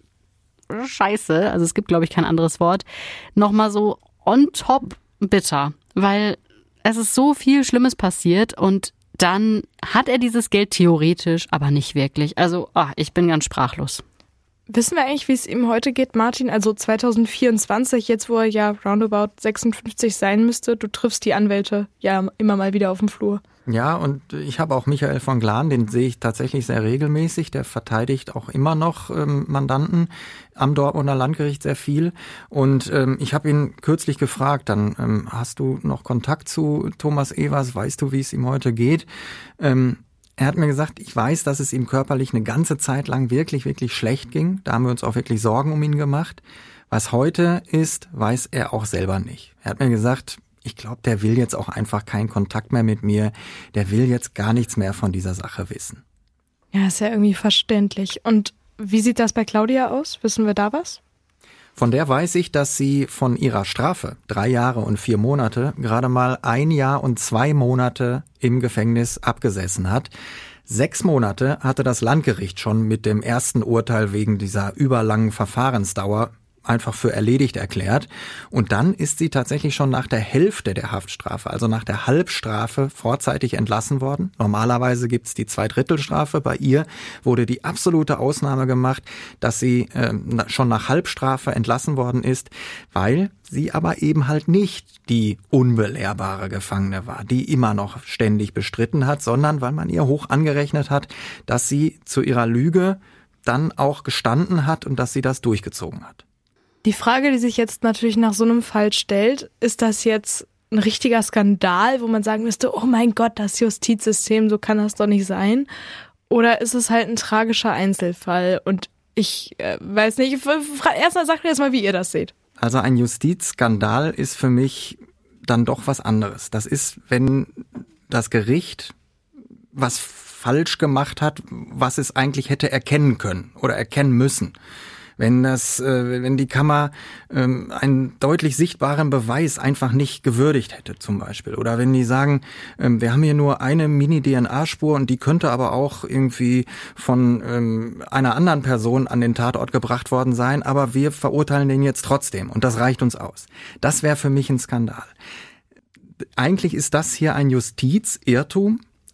Scheiße, also es gibt, glaube ich, kein anderes Wort, nochmal so on top bitter, weil es ist so viel Schlimmes passiert und dann hat er dieses Geld theoretisch, aber nicht wirklich. Also, oh, ich bin ganz sprachlos. Wissen wir eigentlich, wie es ihm heute geht, Martin? Also zweitausendvierundzwanzig, jetzt wo er ja roundabout sechsundfünfzig sein müsste, du triffst die Anwälte ja immer mal wieder auf dem Flur. Ja, und ich habe auch Michael von Glan, den sehe ich tatsächlich sehr regelmäßig. Der verteidigt auch immer noch ähm, Mandanten am Dortmunder Landgericht sehr viel. Und ähm, ich habe ihn kürzlich gefragt, dann ähm, hast du noch Kontakt zu Thomas Evers? Weißt du, wie es ihm heute geht? Ähm, er hat mir gesagt, ich weiß, dass es ihm körperlich eine ganze Zeit lang wirklich, wirklich schlecht ging. Da haben wir uns auch wirklich Sorgen um ihn gemacht. Was heute ist, weiß er auch selber nicht. Er hat mir gesagt, ich glaube, der will jetzt auch einfach keinen Kontakt mehr mit mir. Der will jetzt gar nichts mehr von dieser Sache wissen. Ja, ist ja irgendwie verständlich. Und wie sieht das bei Claudia aus? Wissen wir da was? Von der weiß ich, dass sie von ihrer Strafe, drei Jahre und vier Monate, gerade mal ein Jahr und zwei Monate im Gefängnis abgesessen hat. Sechs Monate hatte das Landgericht schon mit dem ersten Urteil wegen dieser überlangen Verfahrensdauer einfach für erledigt erklärt. Und dann ist sie tatsächlich schon nach der Hälfte der Haftstrafe, also nach der Halbstrafe, vorzeitig entlassen worden. Normalerweise gibt's die Zweidrittelstrafe. Bei ihr wurde die absolute Ausnahme gemacht, dass sie äh, schon nach Halbstrafe entlassen worden ist, weil sie aber eben halt nicht die unbelehrbare Gefangene war, die immer noch ständig bestritten hat, sondern weil man ihr hoch angerechnet hat, dass sie zu ihrer Lüge dann auch gestanden hat und dass sie das durchgezogen hat. Die Frage, die sich jetzt natürlich nach so einem Fall stellt, ist das jetzt ein richtiger Skandal, wo man sagen müsste, oh mein Gott, das Justizsystem, so kann das doch nicht sein? Oder ist es halt ein tragischer Einzelfall? Und ich äh, weiß nicht, erstmal sagt mir jetzt mal, wie ihr das seht. Also ein Justizskandal ist für mich dann doch was anderes. Das ist, wenn das Gericht was falsch gemacht hat, was es eigentlich hätte erkennen können oder erkennen müssen. Wenn das, äh, wenn die Kammer ähm, einen deutlich sichtbaren Beweis einfach nicht gewürdigt hätte, zum Beispiel, oder wenn die sagen, ähm, wir haben hier nur eine Mini-D N A-Spur und die könnte aber auch irgendwie von ähm, einer anderen Person an den Tatort gebracht worden sein, aber wir verurteilen den jetzt trotzdem und das reicht uns aus. Das wäre für mich ein Skandal. Eigentlich ist das hier ein Justizirrtum.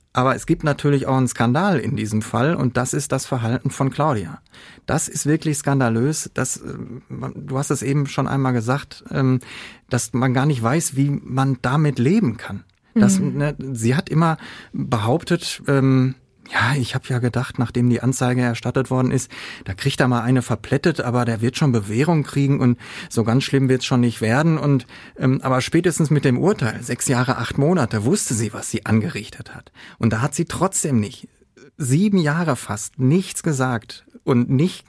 Aber es gibt natürlich auch einen Skandal in diesem Fall und das ist das Verhalten von Claudia. Das ist wirklich skandalös. Das, du hast es eben schon einmal gesagt, dass man gar nicht weiß, wie man damit leben kann. Das, mhm. ne, sie hat immer behauptet, ähm, ja, ich habe ja gedacht, nachdem die Anzeige erstattet worden ist, da kriegt er mal eine verplättet, aber der wird schon Bewährung kriegen und so ganz schlimm wird es schon nicht werden. Und ähm, aber spätestens mit dem Urteil, sechs Jahre, acht Monate, wusste sie, was sie angerichtet hat. Und da hat sie trotzdem nicht, sieben Jahre fast, nichts gesagt und nicht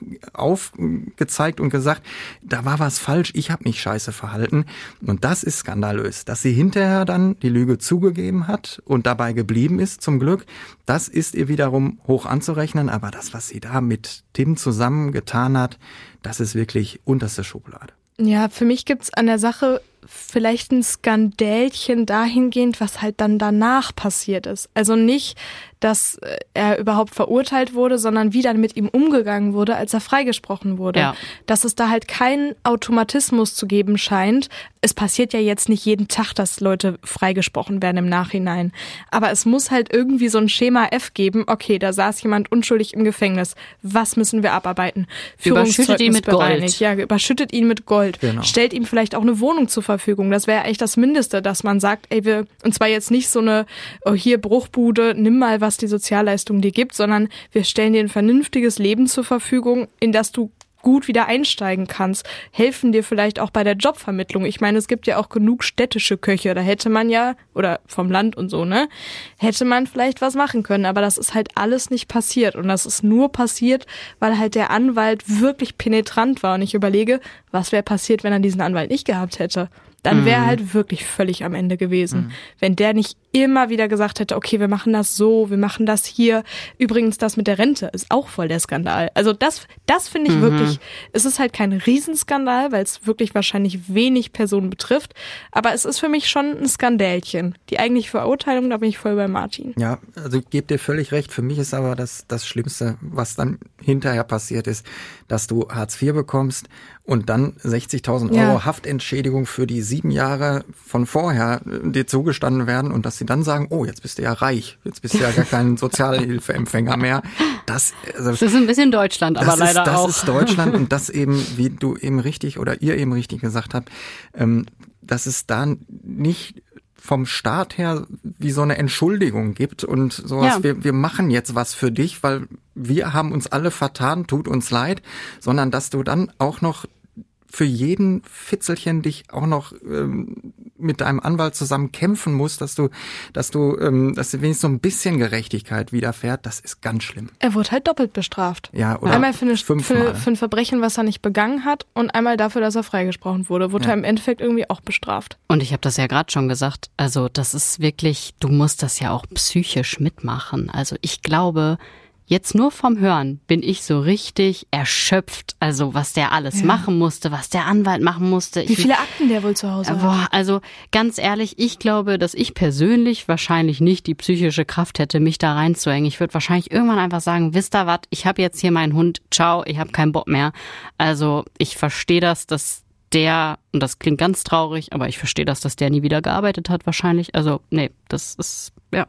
aufgezeigt und gesagt, da war was falsch, ich habe mich scheiße verhalten. Und das ist skandalös. Dass sie hinterher dann die Lüge zugegeben hat und dabei geblieben ist, zum Glück, das ist ihr wiederum hoch anzurechnen. Aber das, was sie da mit Tim zusammen getan hat, das ist wirklich unterste Schublade. Ja, für mich gibt's an der Sache vielleicht ein Skandälchen dahingehend, was halt dann danach passiert ist. Also nicht, dass er überhaupt verurteilt wurde, sondern wie dann mit ihm umgegangen wurde, als er freigesprochen wurde. Ja. Dass es da halt keinen Automatismus zu geben scheint. Es passiert ja jetzt nicht jeden Tag, dass Leute freigesprochen werden im Nachhinein. Aber es muss halt irgendwie so ein Schema F geben. Okay, da saß jemand unschuldig im Gefängnis. Was müssen wir abarbeiten? Überschüttet ihn mit Gold. Ja, überschüttet ihn mit Gold. Genau. Stellt ihm vielleicht auch eine Wohnung zur Verfügung. Das wäre eigentlich das Mindeste, dass man sagt, ey, wir, und zwar jetzt nicht so eine, oh, hier Bruchbude, nimm mal, was die Sozialleistung dir gibt, sondern wir stellen dir ein vernünftiges Leben zur Verfügung, in das du gut wieder einsteigen kannst, helfen dir vielleicht auch bei der Jobvermittlung. Ich meine, es gibt ja auch genug städtische Köche, da hätte man ja, oder vom Land und so, ne, hätte man vielleicht was machen können, aber das ist halt alles nicht passiert und das ist nur passiert, weil halt der Anwalt wirklich penetrant war und ich überlege, was wäre passiert, wenn er diesen Anwalt nicht gehabt hätte. Dann wäre er halt wirklich völlig am Ende gewesen. Mhm. Wenn der nicht immer wieder gesagt hätte, okay, wir machen das so, wir machen das hier. Übrigens, das mit der Rente ist auch voll der Skandal. Also das, das finde ich mhm. wirklich, es ist halt kein Riesenskandal, weil es wirklich wahrscheinlich wenig Personen betrifft. Aber es ist für mich schon ein Skandälchen. Die eigentliche Verurteilung, da bin ich voll bei Martin. Ja, also ich gebe dir völlig recht. Für mich ist aber das, das Schlimmste, was dann hinterher passiert ist, dass du Hartz vier bekommst und dann sechzigtausend Euro ja. Haftentschädigung für die sieben Jahre von vorher dir zugestanden werden und dass sie dann sagen, oh, jetzt bist du ja reich, jetzt bist du ja gar kein Sozialhilfeempfänger mehr. Das, also, das ist ein bisschen Deutschland, aber leider ist, das auch. Das ist Deutschland und das eben, wie du eben richtig oder ihr eben richtig gesagt habt, ähm, dass es da nicht vom Staat her wie so eine Entschuldigung gibt und sowas, ja. wir, wir machen jetzt was für dich, weil wir haben uns alle vertan, tut uns leid, sondern dass du dann auch noch für jeden Fitzelchen dich auch noch ähm, mit deinem Anwalt zusammen kämpfen musst, dass du, dass du, ähm, dass dir wenigstens so ein bisschen Gerechtigkeit widerfährt, das ist ganz schlimm. Er wurde halt doppelt bestraft. Ja, oder einmal für, eine, für, für ein Verbrechen, was er nicht begangen hat und einmal dafür, dass er freigesprochen wurde, wurde ja. er im Endeffekt irgendwie auch bestraft. Und ich habe das ja gerade schon gesagt, also das ist wirklich, du musst das ja auch psychisch mitmachen. Also ich glaube, jetzt nur vom Hören bin ich so richtig erschöpft, also was der alles ja. machen musste, was der Anwalt machen musste. Wie ich, viele Akten der wohl zu Hause boah, hat. Also ganz ehrlich, ich glaube, dass ich persönlich wahrscheinlich nicht die psychische Kraft hätte, mich da reinzuhängen. Ich würde wahrscheinlich irgendwann einfach sagen, wisst ihr was, ich habe jetzt hier meinen Hund, ciao, ich habe keinen Bock mehr. Also ich verstehe das, dass der, und das klingt ganz traurig, aber ich verstehe das, dass der nie wieder gearbeitet hat wahrscheinlich. Also nee, das ist, ja...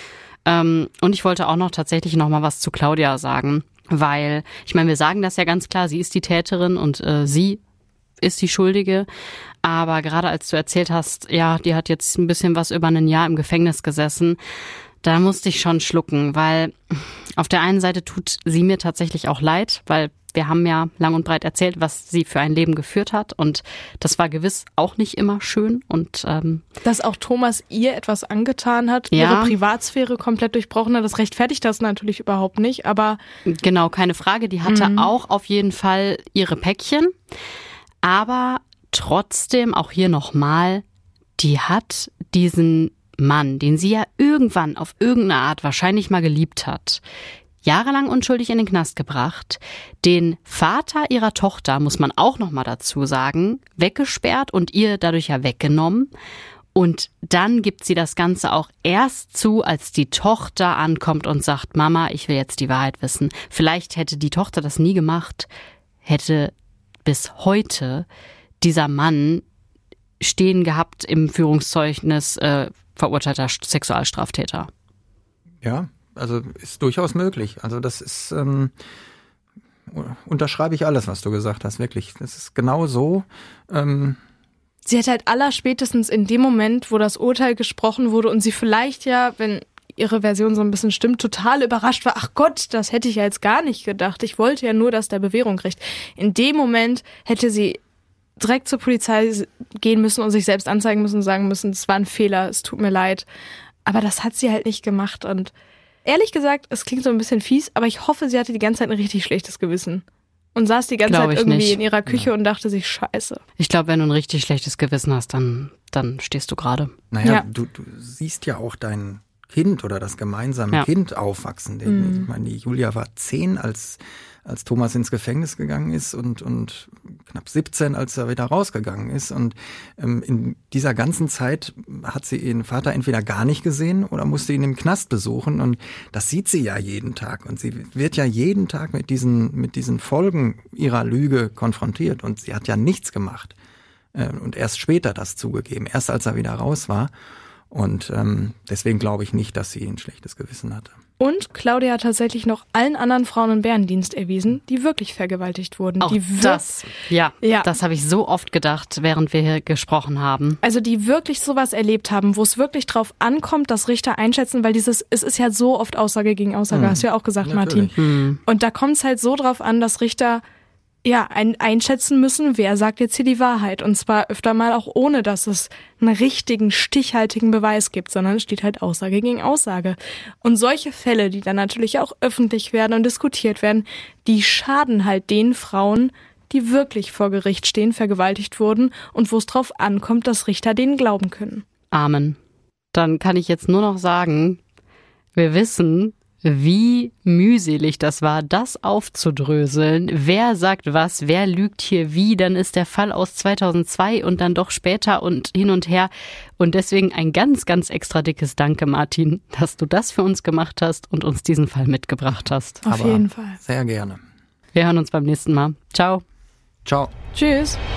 Ähm, und ich wollte auch noch tatsächlich noch mal was zu Claudia sagen, weil, ich meine, wir sagen das ja ganz klar, sie ist die Täterin und äh, sie ist die Schuldige, aber gerade als du erzählt hast, ja, die hat jetzt ein bisschen was über ein Jahr im Gefängnis gesessen, da musste ich schon schlucken, weil auf der einen Seite tut sie mir tatsächlich auch leid, weil wir haben ja lang und breit erzählt, was sie für ein Leben geführt hat und das war gewiss auch nicht immer schön. Und ähm, dass auch Thomas ihr etwas angetan hat, ja. ihre Privatsphäre komplett durchbrochen hat, das rechtfertigt das natürlich überhaupt nicht, aber... Genau, keine Frage, die hatte mhm. auch auf jeden Fall ihre Päckchen, aber trotzdem, auch hier nochmal, die hat diesen Mann, den sie ja irgendwann auf irgendeine Art wahrscheinlich mal geliebt hat, jahrelang unschuldig in den Knast gebracht, den Vater ihrer Tochter, muss man auch noch mal dazu sagen, weggesperrt und ihr dadurch ja weggenommen. Und dann gibt sie das Ganze auch erst zu, als die Tochter ankommt und sagt, Mama, ich will jetzt die Wahrheit wissen. Vielleicht hätte die Tochter das nie gemacht, hätte bis heute dieser Mann stehen gehabt im Führungszeugnis äh, verurteilter Sexualstraftäter. Ja, also ist durchaus möglich. Also das ist, ähm, unterschreibe ich alles, was du gesagt hast, wirklich. Das ist genau so. Ähm, Sie hat halt allerspätestens in dem Moment, wo das Urteil gesprochen wurde und sie vielleicht ja, wenn ihre Version so ein bisschen stimmt, total überrascht war. Ach Gott, das hätte ich ja jetzt gar nicht gedacht. Ich wollte ja nur, dass der Bewährung kriegt. In dem Moment hätte sie direkt zur Polizei gehen müssen und sich selbst anzeigen müssen und sagen müssen, es war ein Fehler, es tut mir leid. Aber das hat sie halt nicht gemacht und ehrlich gesagt, es klingt so ein bisschen fies, aber ich hoffe, sie hatte die ganze Zeit ein richtig schlechtes Gewissen. Und saß die ganze Glaub Zeit ich irgendwie nicht. in ihrer Küche und dachte sich, scheiße. Ich glaube, wenn du ein richtig schlechtes Gewissen hast, dann, dann stehst du gerade. Naja, Ja. du, du siehst ja auch dein Kind oder das gemeinsame Ja. Kind aufwachsen. Mhm. Ich meine, die Julia war zehn, als, als Thomas ins Gefängnis gegangen ist und, und knapp siebzehn, als er wieder rausgegangen ist. Und ähm, in dieser ganzen Zeit hat sie ihren Vater entweder gar nicht gesehen oder musste ihn im Knast besuchen. Und das sieht sie ja jeden Tag. Und sie wird ja jeden Tag mit diesen, mit diesen Folgen ihrer Lüge konfrontiert. Und sie hat ja nichts gemacht. Äh, und erst später das zugegeben, erst als er wieder raus war. Und ähm, deswegen glaube ich nicht, dass sie ein schlechtes Gewissen hatte. Und Claudia hat tatsächlich noch allen anderen Frauen einen Bärendienst erwiesen, die wirklich vergewaltigt wurden. Auch die wir- das, ja, Ja. das habe ich so oft gedacht, während wir hier gesprochen haben. Also die wirklich sowas erlebt haben, wo es wirklich drauf ankommt, dass Richter einschätzen, weil dieses, es ist ja so oft Aussage gegen Aussage, Hm. hast du ja auch gesagt, Natürlich. Martin. Und da kommt es halt so drauf an, dass Richter ja ein, einschätzen müssen, wer sagt jetzt hier die Wahrheit. Und zwar öfter mal auch ohne, dass es einen richtigen, stichhaltigen Beweis gibt, sondern es steht halt Aussage gegen Aussage. Und solche Fälle, die dann natürlich auch öffentlich werden und diskutiert werden, die schaden halt den Frauen, die wirklich vor Gericht stehen, vergewaltigt wurden und wo es drauf ankommt, dass Richter denen glauben können. Amen. Dann kann ich jetzt nur noch sagen, wir wissen, wie mühselig das war, das aufzudröseln. Wer sagt was, wer lügt hier wie, dann ist der Fall aus zweitausendzwei und dann doch später und hin und her. Und deswegen ein ganz, ganz extra dickes Danke, Martin, dass du das für uns gemacht hast und uns diesen Fall mitgebracht hast. Auf Aber jeden Fall. Sehr gerne. Wir hören uns beim nächsten Mal. Ciao. Ciao. Tschüss.